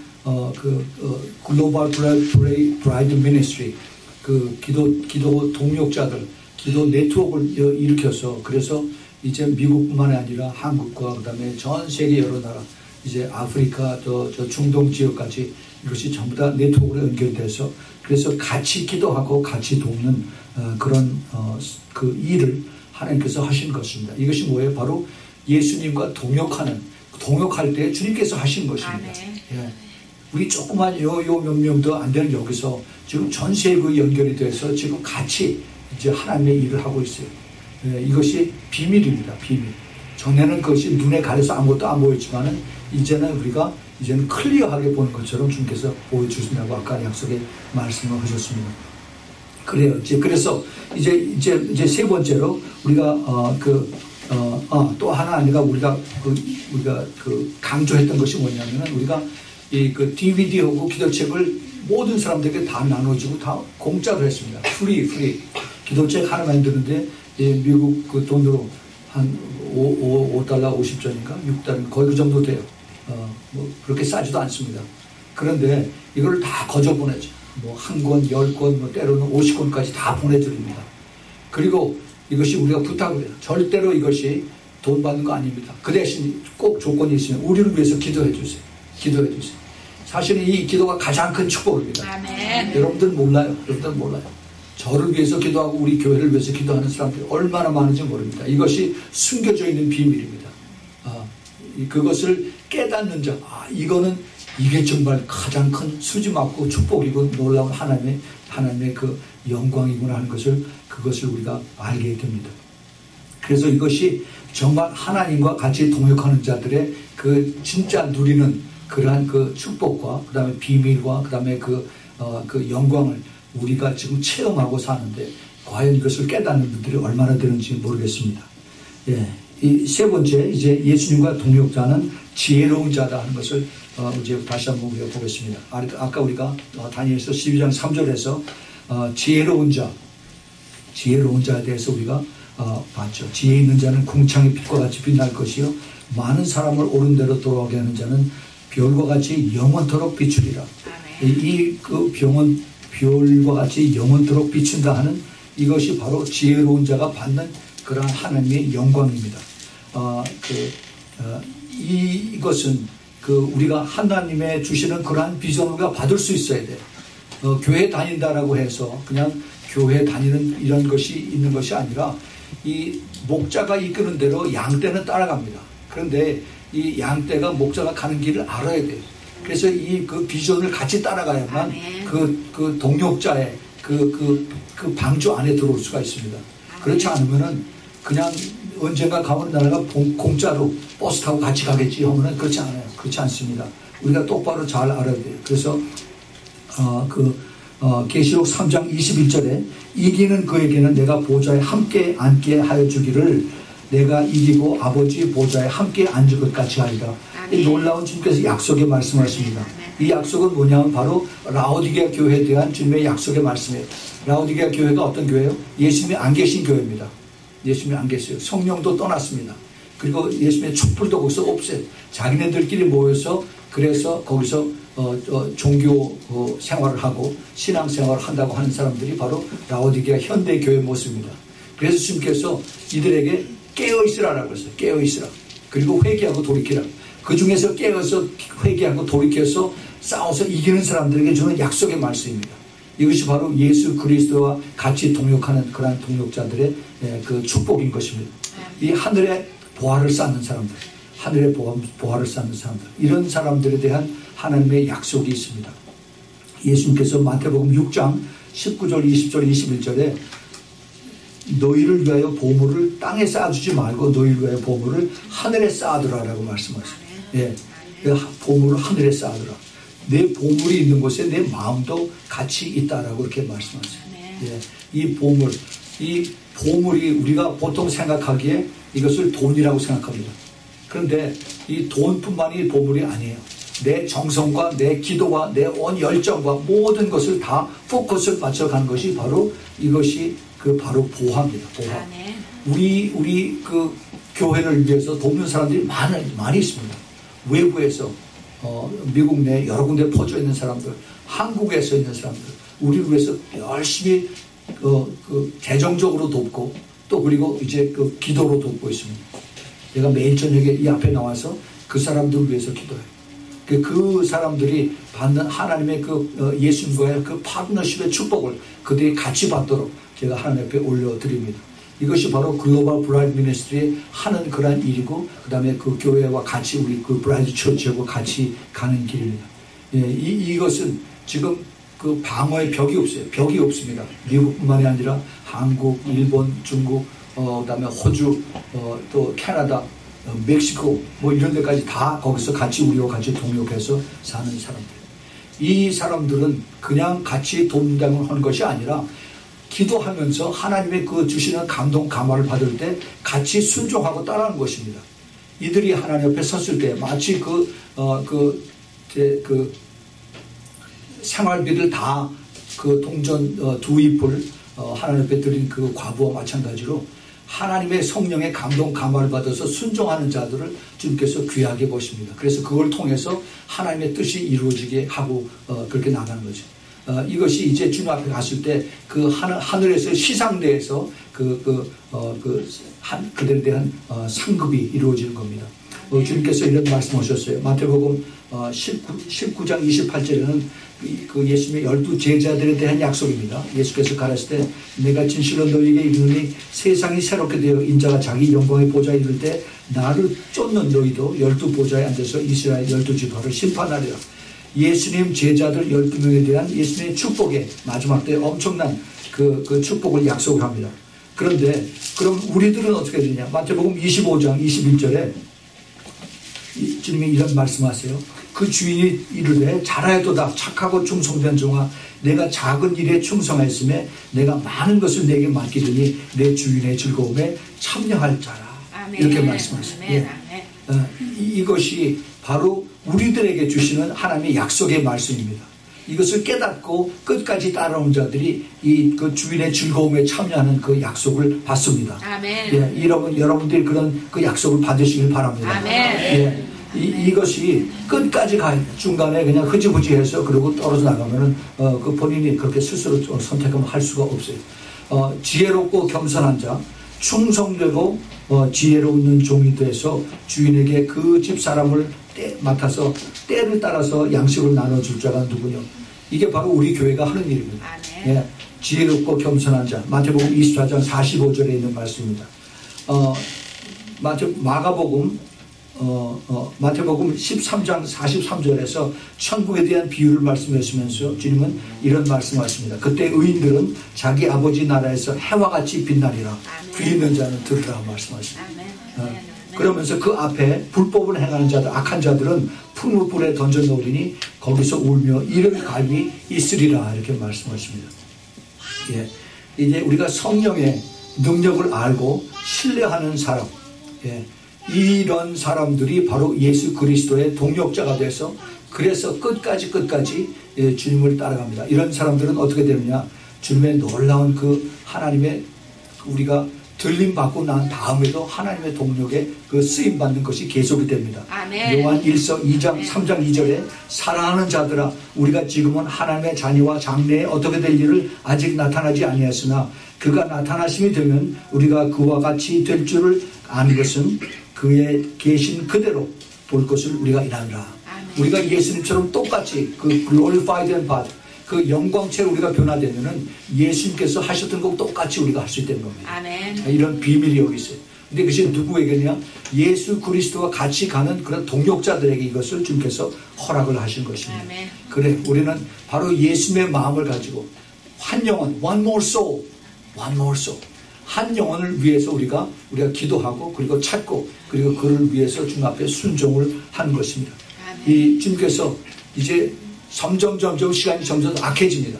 A: 글로벌 브라이드 미니스트리, 그 기도 동역자들, 기도 네트워크를 일으켜서, 그래서 이제 미국뿐만 아니라 한국과 그다음에 전 세계 여러 나라, 이제 아프리카 저 중동 지역까지 이것이 전부 다 네트워크로 연결돼서, 그래서 같이 기도하고 같이 돕는 그런 그 일을 하나님께서 하신 것입니다. 이것이 뭐예요? 바로 예수님과 동역할 때 주님께서 하신 것입니다. 예. 우리 조그만 몇 명도 안 되는 여기서 지금 전 세계 연결이 돼서 지금 같이 이제 하나님의 일을 하고 있어요. 예, 이것이 비밀입니다. 비밀. 전에는 그것이 눈에 가려서 아무것도 안 보였지만은 이제는 클리어하게 보는 것처럼 주님께서 보여주신다고 아까 약속에 말씀을 하셨습니다. 그래요. 그래서 이제 세 번째로 우리가 또 하나 우리가 강조했던 것이 뭐냐면은, 우리가 그 DVD하고 기도책을 모든 사람들에게 다 나눠주고 다 공짜로 했습니다. 프리. 기도책 하나 만드는데 미국 그 돈으로 한 $5 50전인가 6달러 거의 그 정도 돼요. 뭐 그렇게 싸지도 않습니다. 그런데 이걸 다 거저 보내죠. 뭐 한 권, 10권, 뭐 때로는 50권까지 다 보내드립니다. 그리고 이것이 우리가 부탁을 해요. 절대로 이것이 돈 받는 거 아닙니다. 그 대신 꼭 조건이 있으면 우리를 위해서 기도해 주세요. 사실은 이 기도가 가장 큰 축복입니다.
B: 아멘.
A: 여러분들 몰라요. 저를 위해서 기도하고 우리 교회를 위해서 기도하는 사람들이 얼마나 많은지 모릅니다. 이것이 숨겨져 있는 비밀입니다. 그것을 깨닫는 자, 이게 정말 가장 큰 수지맞고 축복이고 놀라운 하나님의 그 영광이구나 하는 그것을 우리가 알게 됩니다. 그래서 이것이 정말 하나님과 같이 동역하는 자들의 그 진짜 누리는 그러한 그 축복과 그 다음에 비밀과 그 다음에 그 영광을 우리가 지금 체험하고 사는데, 과연 이것을 깨닫는 분들이 얼마나 되는지 모르겠습니다. 예. 이 세 번째, 이제 예수님과 동역자는 지혜로운 자다 하는 것을 이제 다시 한번 우리가 보겠습니다. 아까 우리가 다니엘서 12장 3절에서 지혜로운 자에 대해서 우리가 봤죠. 지혜 있는 자는 궁창의 빛과 같이 빛날 것이요, 많은 사람을 옳은 대로 돌아오게 하는 자는 별과 같이 영원토록 비추리라. 별과 같이 영원토록 비춘다 하는 이것이 바로 지혜로운 자가 받는 그러한 하나님의 영광입니다. 이것은 우리가 하나님의 주시는 그러한 비전을 우리가 받을 수 있어야 돼요. 교회 다닌다라고 해서 그냥 교회 다니는 이런 것이 있는 것이 아니라, 이 목자가 이끄는 대로 양떼는 따라갑니다. 그런데 이 양떼가 목자가 가는 길을 알아야 돼요. 그래서 그 비전을 같이 따라가야만 그 동역자의 그 방주 안에 들어올 수가 있습니다. 그렇지 않으면은 그냥 언젠가 가면 나라가 공짜로 버스 타고 같이 가겠지 하면은 그렇지 않아요. 그렇지 않습니다. 우리가 똑바로 잘 알아야 돼요. 그래서 계시록 3장 21절에 이기는 그에게는 내가 보좌에 함께 앉게 하여 주기를, 내가 이기고 아버지 보좌에 함께 앉을 것 같이 하리라. 이 놀라운 주님께서 약속의 말씀하십니다. 이 약속은 뭐냐면 바로 라오디게아 교회에 대한 주님의 약속의 말씀이에요. 라오디게아 교회가 어떤 교회예요? 예수님이 안 계신 교회입니다. 예수님이 안 계세요. 성령도 떠났습니다. 그리고 예수님의 촛불도 거기서 없어요. 자기네들끼리 모여서, 그래서 거기서 종교 생활을 하고 신앙 생활을 한다고 하는 사람들이 바로 라오디게아 현대 교회 모습입니다. 그래서 주님께서 이들에게 깨어있으라라고 했어요. 깨어있으라. 그리고 회개하고 돌이키라. 그 중에서 깨어서 회개하고 돌이켜서 싸워서 이기는 사람들에게 주는 약속의 말씀입니다. 이것이 바로 예수 그리스도와 같이 동역하는 그러한 동역자들의 그 축복인 것입니다. 이 하늘의 보화를 쌓는 사람들, 하늘의 보화를 쌓는 사람들, 이런 사람들에 대한 하나님의 약속이 있습니다. 예수님께서 마태복음 6장 19절, 20절, 21절에 너희를 위하여 보물을 땅에 쌓아주지 말고 너희를 위하여 보물을 하늘에 쌓아두라라고 말씀하셨어요. 예, 보물을 하늘에 쌓아두라. 내 보물이 있는 곳에 내 마음도 같이 있다라고 이렇게 말씀하셨어요. 예, 이 보물이 우리가 보통 생각하기에 이것을 돈이라고 생각합니다. 그런데 이 돈뿐만이 보물이 아니에요. 내 정성과 내 기도와 내 온 열정과 모든 것을 다 포커스를 맞춰가는 것이 바로 이것이 바로 보화입니다. 보화. 우리 그 교회를 위해서 돕는 사람들이 많이 있습니다. 외부에서 미국 내 여러 군데 퍼져 있는 사람들, 한국에서 있는 사람들, 우리를 위해서 열심히 재정적으로 돕고 또 그리고 이제 기도로 돕고 있습니다. 내가 매일 저녁에 이 앞에 나와서 그 사람들을 위해서 기도해요. 그 사람들이 받는 하나님의 예수님과의 파트너십의 축복을 그들이 같이 받도록 제가 하나님 앞에 올려드립니다. 이것이 바로 글로벌 브라이드 미니스트리에 하는 그러한 일이고, 그 다음에 그 교회와 같이 우리 그 브라이드 처치하고 같이 가는 길입니다. 예, 이것은 지금 방어의 벽이 없어요. 벽이 없습니다. 미국뿐만이 아니라 한국, 일본, 중국, 그 다음에 호주, 또 캐나다, 멕시코 뭐 이런 데까지 다 거기서 같이 우리와 같이 동역해서 사는 사람들. 이 사람들은 그냥 같이 돕는다고 하는 것이 아니라 기도하면서 하나님의 주시는 감동 감화를 받을 때 같이 순종하고 따르는 것입니다. 이들이 하나님 옆에 섰을 때 마치 생활비를 다 동전 두 잎을 하나님 옆에 드린 과부와 마찬가지로 하나님의 성령의 감동 감화를 받아서 순종하는 자들을 주님께서 귀하게 보십니다. 그래서 그걸 통해서 하나님의 뜻이 이루어지게 하고 그렇게 나가는 거죠. 이것이 이제 주님 앞에 갔을 때 하늘에서 시상대에서 그들에 대한 상급이 이루어지는 겁니다. 주님께서 이런 말씀하셨어요. 마태복음 19장 28절에는 예수님의 12 제자들에 대한 약속입니다. 예수께서 가라실 때 내가 진실로 너희에게 이르노니 세상이 새롭게 되어 인자가 자기 영광의 보좌에 이를 때 나를 쫓는 너희도 12 보좌에 앉아서 이스라엘 12지파를 심판하리라. 예수님 제자들 12명에 대한 예수님의 축복에 마지막 때 엄청난 그 축복을 약속합니다. 그런데 그럼 우리들은 어떻게 되냐? 마태복음 25장 21절에 주님이 이런 말씀하세요. 그 주인이 이르되 잘하였도다 착하고 충성된 종아 내가 작은 일에 충성하였음에 내가 많은 것을 내게 맡기더니 내 주인의 즐거움에 참여할 자라. 아멘. 이렇게 말씀하셨어요. 예. 이것이 바로 우리들에게 주시는 하나님의 약속의 말씀입니다. 이것을 깨닫고 끝까지 따라온 자들이 그 주인의 즐거움에 참여하는 그 약속을 받습니다. 아멘. 예, 여러분들이 그런 그 약속을 받으시길 바랍니다. 아멘. 예, 이것이 끝까지 중간에 그냥 흐지부지해서 그러고 떨어져 나가면은 그 본인이 그렇게 스스로 선택하면 할 수가 없어요. 지혜롭고 겸손한 자, 충성되고 지혜로운 종이 돼서 주인에게 그 집 사람을 맡아서 때를 따라서 양식을 나눠줄 자가 누구냐. 이게 바로 우리 교회가 하는 일입니다. 예, 지혜롭고 겸손한 자. 마태복음 24장 45절에 있는 말씀입니다. 마태복음 13장 43절에서 천국에 대한 비유를 말씀하시면서 주님은 이런 말씀하십니다. 그때 의인들은 자기 아버지 나라에서 해와 같이 빛나리라. 귀 있는 자는 들으라 말씀하십니다. 그러면서 그 앞에 불법을 행하는 자들, 악한 자들은 풀무불에 던져 놓으리니 거기서 울며 이를 갈미 있으리라 이렇게 말씀하십니다. 예, 이제 우리가 성령의 능력을 알고 신뢰하는 사람, 예, 이런 사람들이 바로 예수 그리스도의 동역자가 돼서 그래서 끝까지 예, 주님을 따라갑니다. 이런 사람들은 어떻게 되느냐? 주님의 놀라운 하나님의 우리가 들림 받고 난 다음에도 하나님의 동력에 쓰임 받는 것이 계속이 됩니다. 아멘. 요한 1서 2장 3장 2절에 사랑하는 자들아 우리가 지금은 하나님의 자녀와 장래에 어떻게 될 일을 아직 나타나지 아니하였으나 그가 나타나심이 되면 우리가 그와 같이 될 줄을 아는 것은 그의 계신 그대로 볼 것을 우리가 이나노라. 우리가 예수님처럼 똑같이 glorified and part 그 영광체로 우리가 변화되면은 예수님께서 하셨던 것 똑같이 우리가 할 수 있다는 겁니다. 아멘. 이런 비밀이 여기 있어요. 근데 그것이 누구에게냐? 예수 그리스도와 같이 가는 그런 동역자들에게 이것을 주님께서 허락을 하신 것입니다.
B: 아멘.
A: 그래, 우리는 바로 예수님의 마음을 가지고 한 영혼, one more soul, one more soul. 한 영혼을 위해서 우리가 기도하고 그리고 찾고 그리고 그를 위해서 주님 앞에 순종을 하는 것입니다. 이 주님께서 이제 점점 시간이 점점 악해집니다.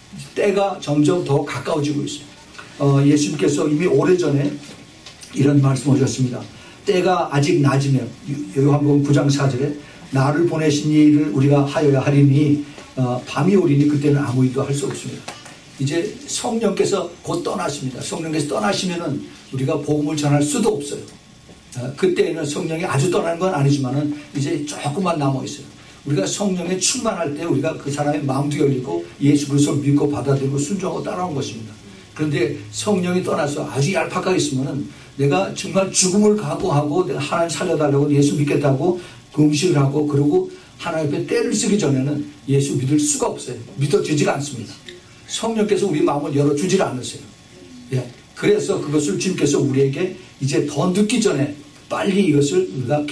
A: 때가 점점 더 가까워지고 있습니다. 예수님께서 이미 오래전에 이런 말씀 하셨습니다. 때가 아직 낮으면 요한복음 9장 4절에 나를 보내신 이를 우리가 하여야 하리니 밤이 오리니 그때는 아무 일도 할 수 없습니다. 이제 성령께서 곧 떠나십니다. 성령께서 떠나시면은 우리가 복음을 전할 수도 없어요. 그때에는 성령이 아주 떠나는 건 아니지만은 이제 조금만 남아 있어요. 우리가 성령에 충만할 때 우리가 그 사람의 마음도 열리고 예수 그리스도를 믿고 받아들이고 순종하고 따라온 것입니다. 그런데 성령이 떠나서 아주 얄팍하게 있으면은 내가 정말 죽음을 각오하고 내가 하나님 살려달라고 예수 믿겠다고 금식을 하고 그러고 하나님 앞에 때를 쓰기 전에는 예수 믿을 수가 없어요. 믿어지지가 않습니다. 성령께서 우리 마음을 열어주질 않으세요. 예. 그래서 그것을 주님께서 우리에게 이제 더 늦기 전에 빨리 이것을 우리가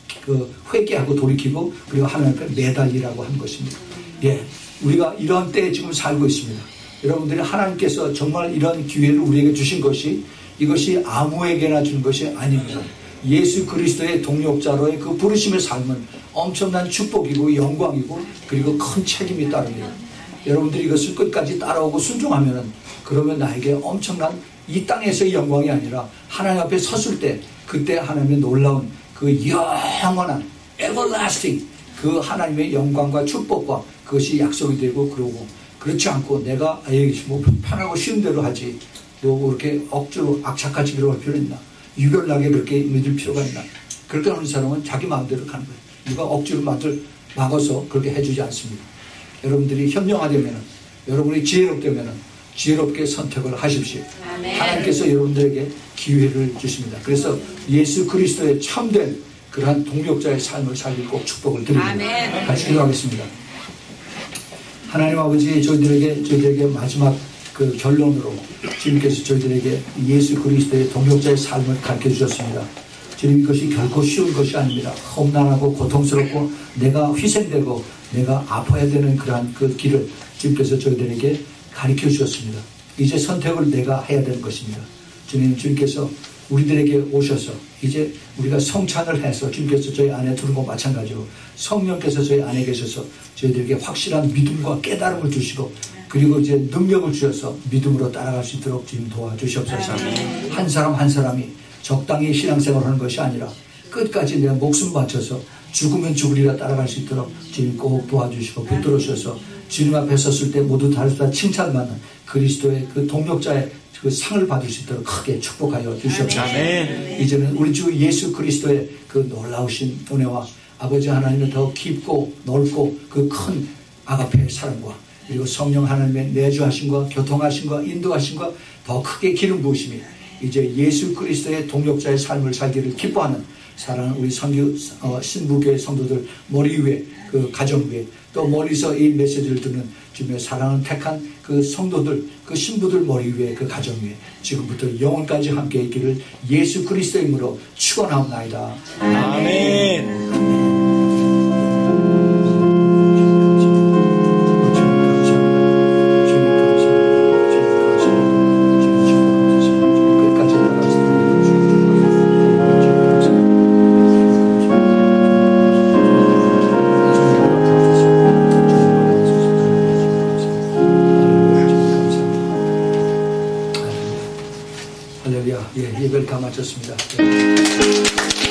A: 회개하고 돌이키고 그리고 하나님 앞에 매달리라고 하는 것입니다. 예. 우리가 이런 때에 지금 살고 있습니다. 여러분들이 하나님께서 정말 이런 기회를 우리에게 주신 것이 이것이 아무에게나 주는 것이 아닙니다. 예수 그리스도의 동역자로의 그 부르심의 삶은 엄청난 축복이고 영광이고 그리고 큰 책임이 따릅니다. 여러분들이 이것을 끝까지 따라오고 순종하면은 그러면 나에게 엄청난 이 땅에서의 영광이 아니라 하나님 앞에 섰을 때 그때 하나님의 놀라운 그 영원한 everlasting 그 하나님의 영광과 축복과 그것이 약속이 되고 그러고 그렇지 않고 내가 뭐 편하고 쉬운 대로 하지 뭐 그렇게 억지로 악착같이 그럴 필요 있나 유별나게 그렇게 믿을 필요가 있나 그렇게 하는 사람은 자기 마음대로 가는 거예요. 누가 억지로 막아서 그렇게 해주지 않습니다. 여러분들이 현명하되면 여러분이 지혜롭다면 지혜롭게 선택을 하십시오.
B: 아멘.
A: 하나님께서 여러분들에게 기회를 주십니다. 그래서 예수 그리스도의 참된 그러한 동역자의 삶을 살길 꼭 축복을 드립니다.
B: 아멘.
A: 같이 기도하겠습니다. 하나님 아버지 저희들에게 마지막 그 결론으로 주님께서 저희들에게 예수 그리스도의 동역자의 삶을 가르쳐 주셨습니다. 주님 이것이 결코 쉬운 것이 아닙니다. 험난하고 고통스럽고 내가 희생되고 내가 아파야 되는 그러한 그 길을 주님께서 저희들에게 가르쳐 주셨습니다. 이제 선택을 내가 해야 되는 것입니다. 주님께서 우리들에게 오셔서 이제 우리가 성찬을 해서 주님께서 저희 안에 들어온 것 마찬가지로 성령께서 저희 안에 계셔서 저희들에게 확실한 믿음과 깨달음을 주시고 그리고 이제 능력을 주셔서 믿음으로 따라갈 수 있도록 주님 도와주시옵소서. 한 사람 한 사람이 적당히 신앙생활을 하는 것이 아니라 끝까지 내가 목숨 바쳐서 죽으면 죽으리라 따라갈 수 있도록 주님 꼭 도와주시고 붙들어 주셔서 주님 앞에 섰을 때 모두 다 칭찬받는 그리스도의 그 동역자의 그 상을 받을 수 있도록 크게 축복하여 주시옵소서. 이제는 우리 주 예수 그리스도의 그 놀라우신 은혜와 아버지 하나님의 더 깊고 넓고 그 큰 아가페의 사랑과 그리고 성령 하나님의 내주하심과 교통하심과 인도하심과 더 크게 기름 부으심이 이제 예수 그리스도의 동역자의 삶을 살기를 기뻐하는 사랑하는 우리 신부교회 성도들 머리 위에 그 가정 위에 또 멀리서 이 메시지를 듣는 주님의 사랑을 택한 그 성도들 그 신부들 머리 위에 그 가정 위에 지금부터 영원까지 함께 있기를 예수 그리스도의 이름으로 축원하옵나이다.
D: 아멘.
A: 예배를 다 마쳤습니다.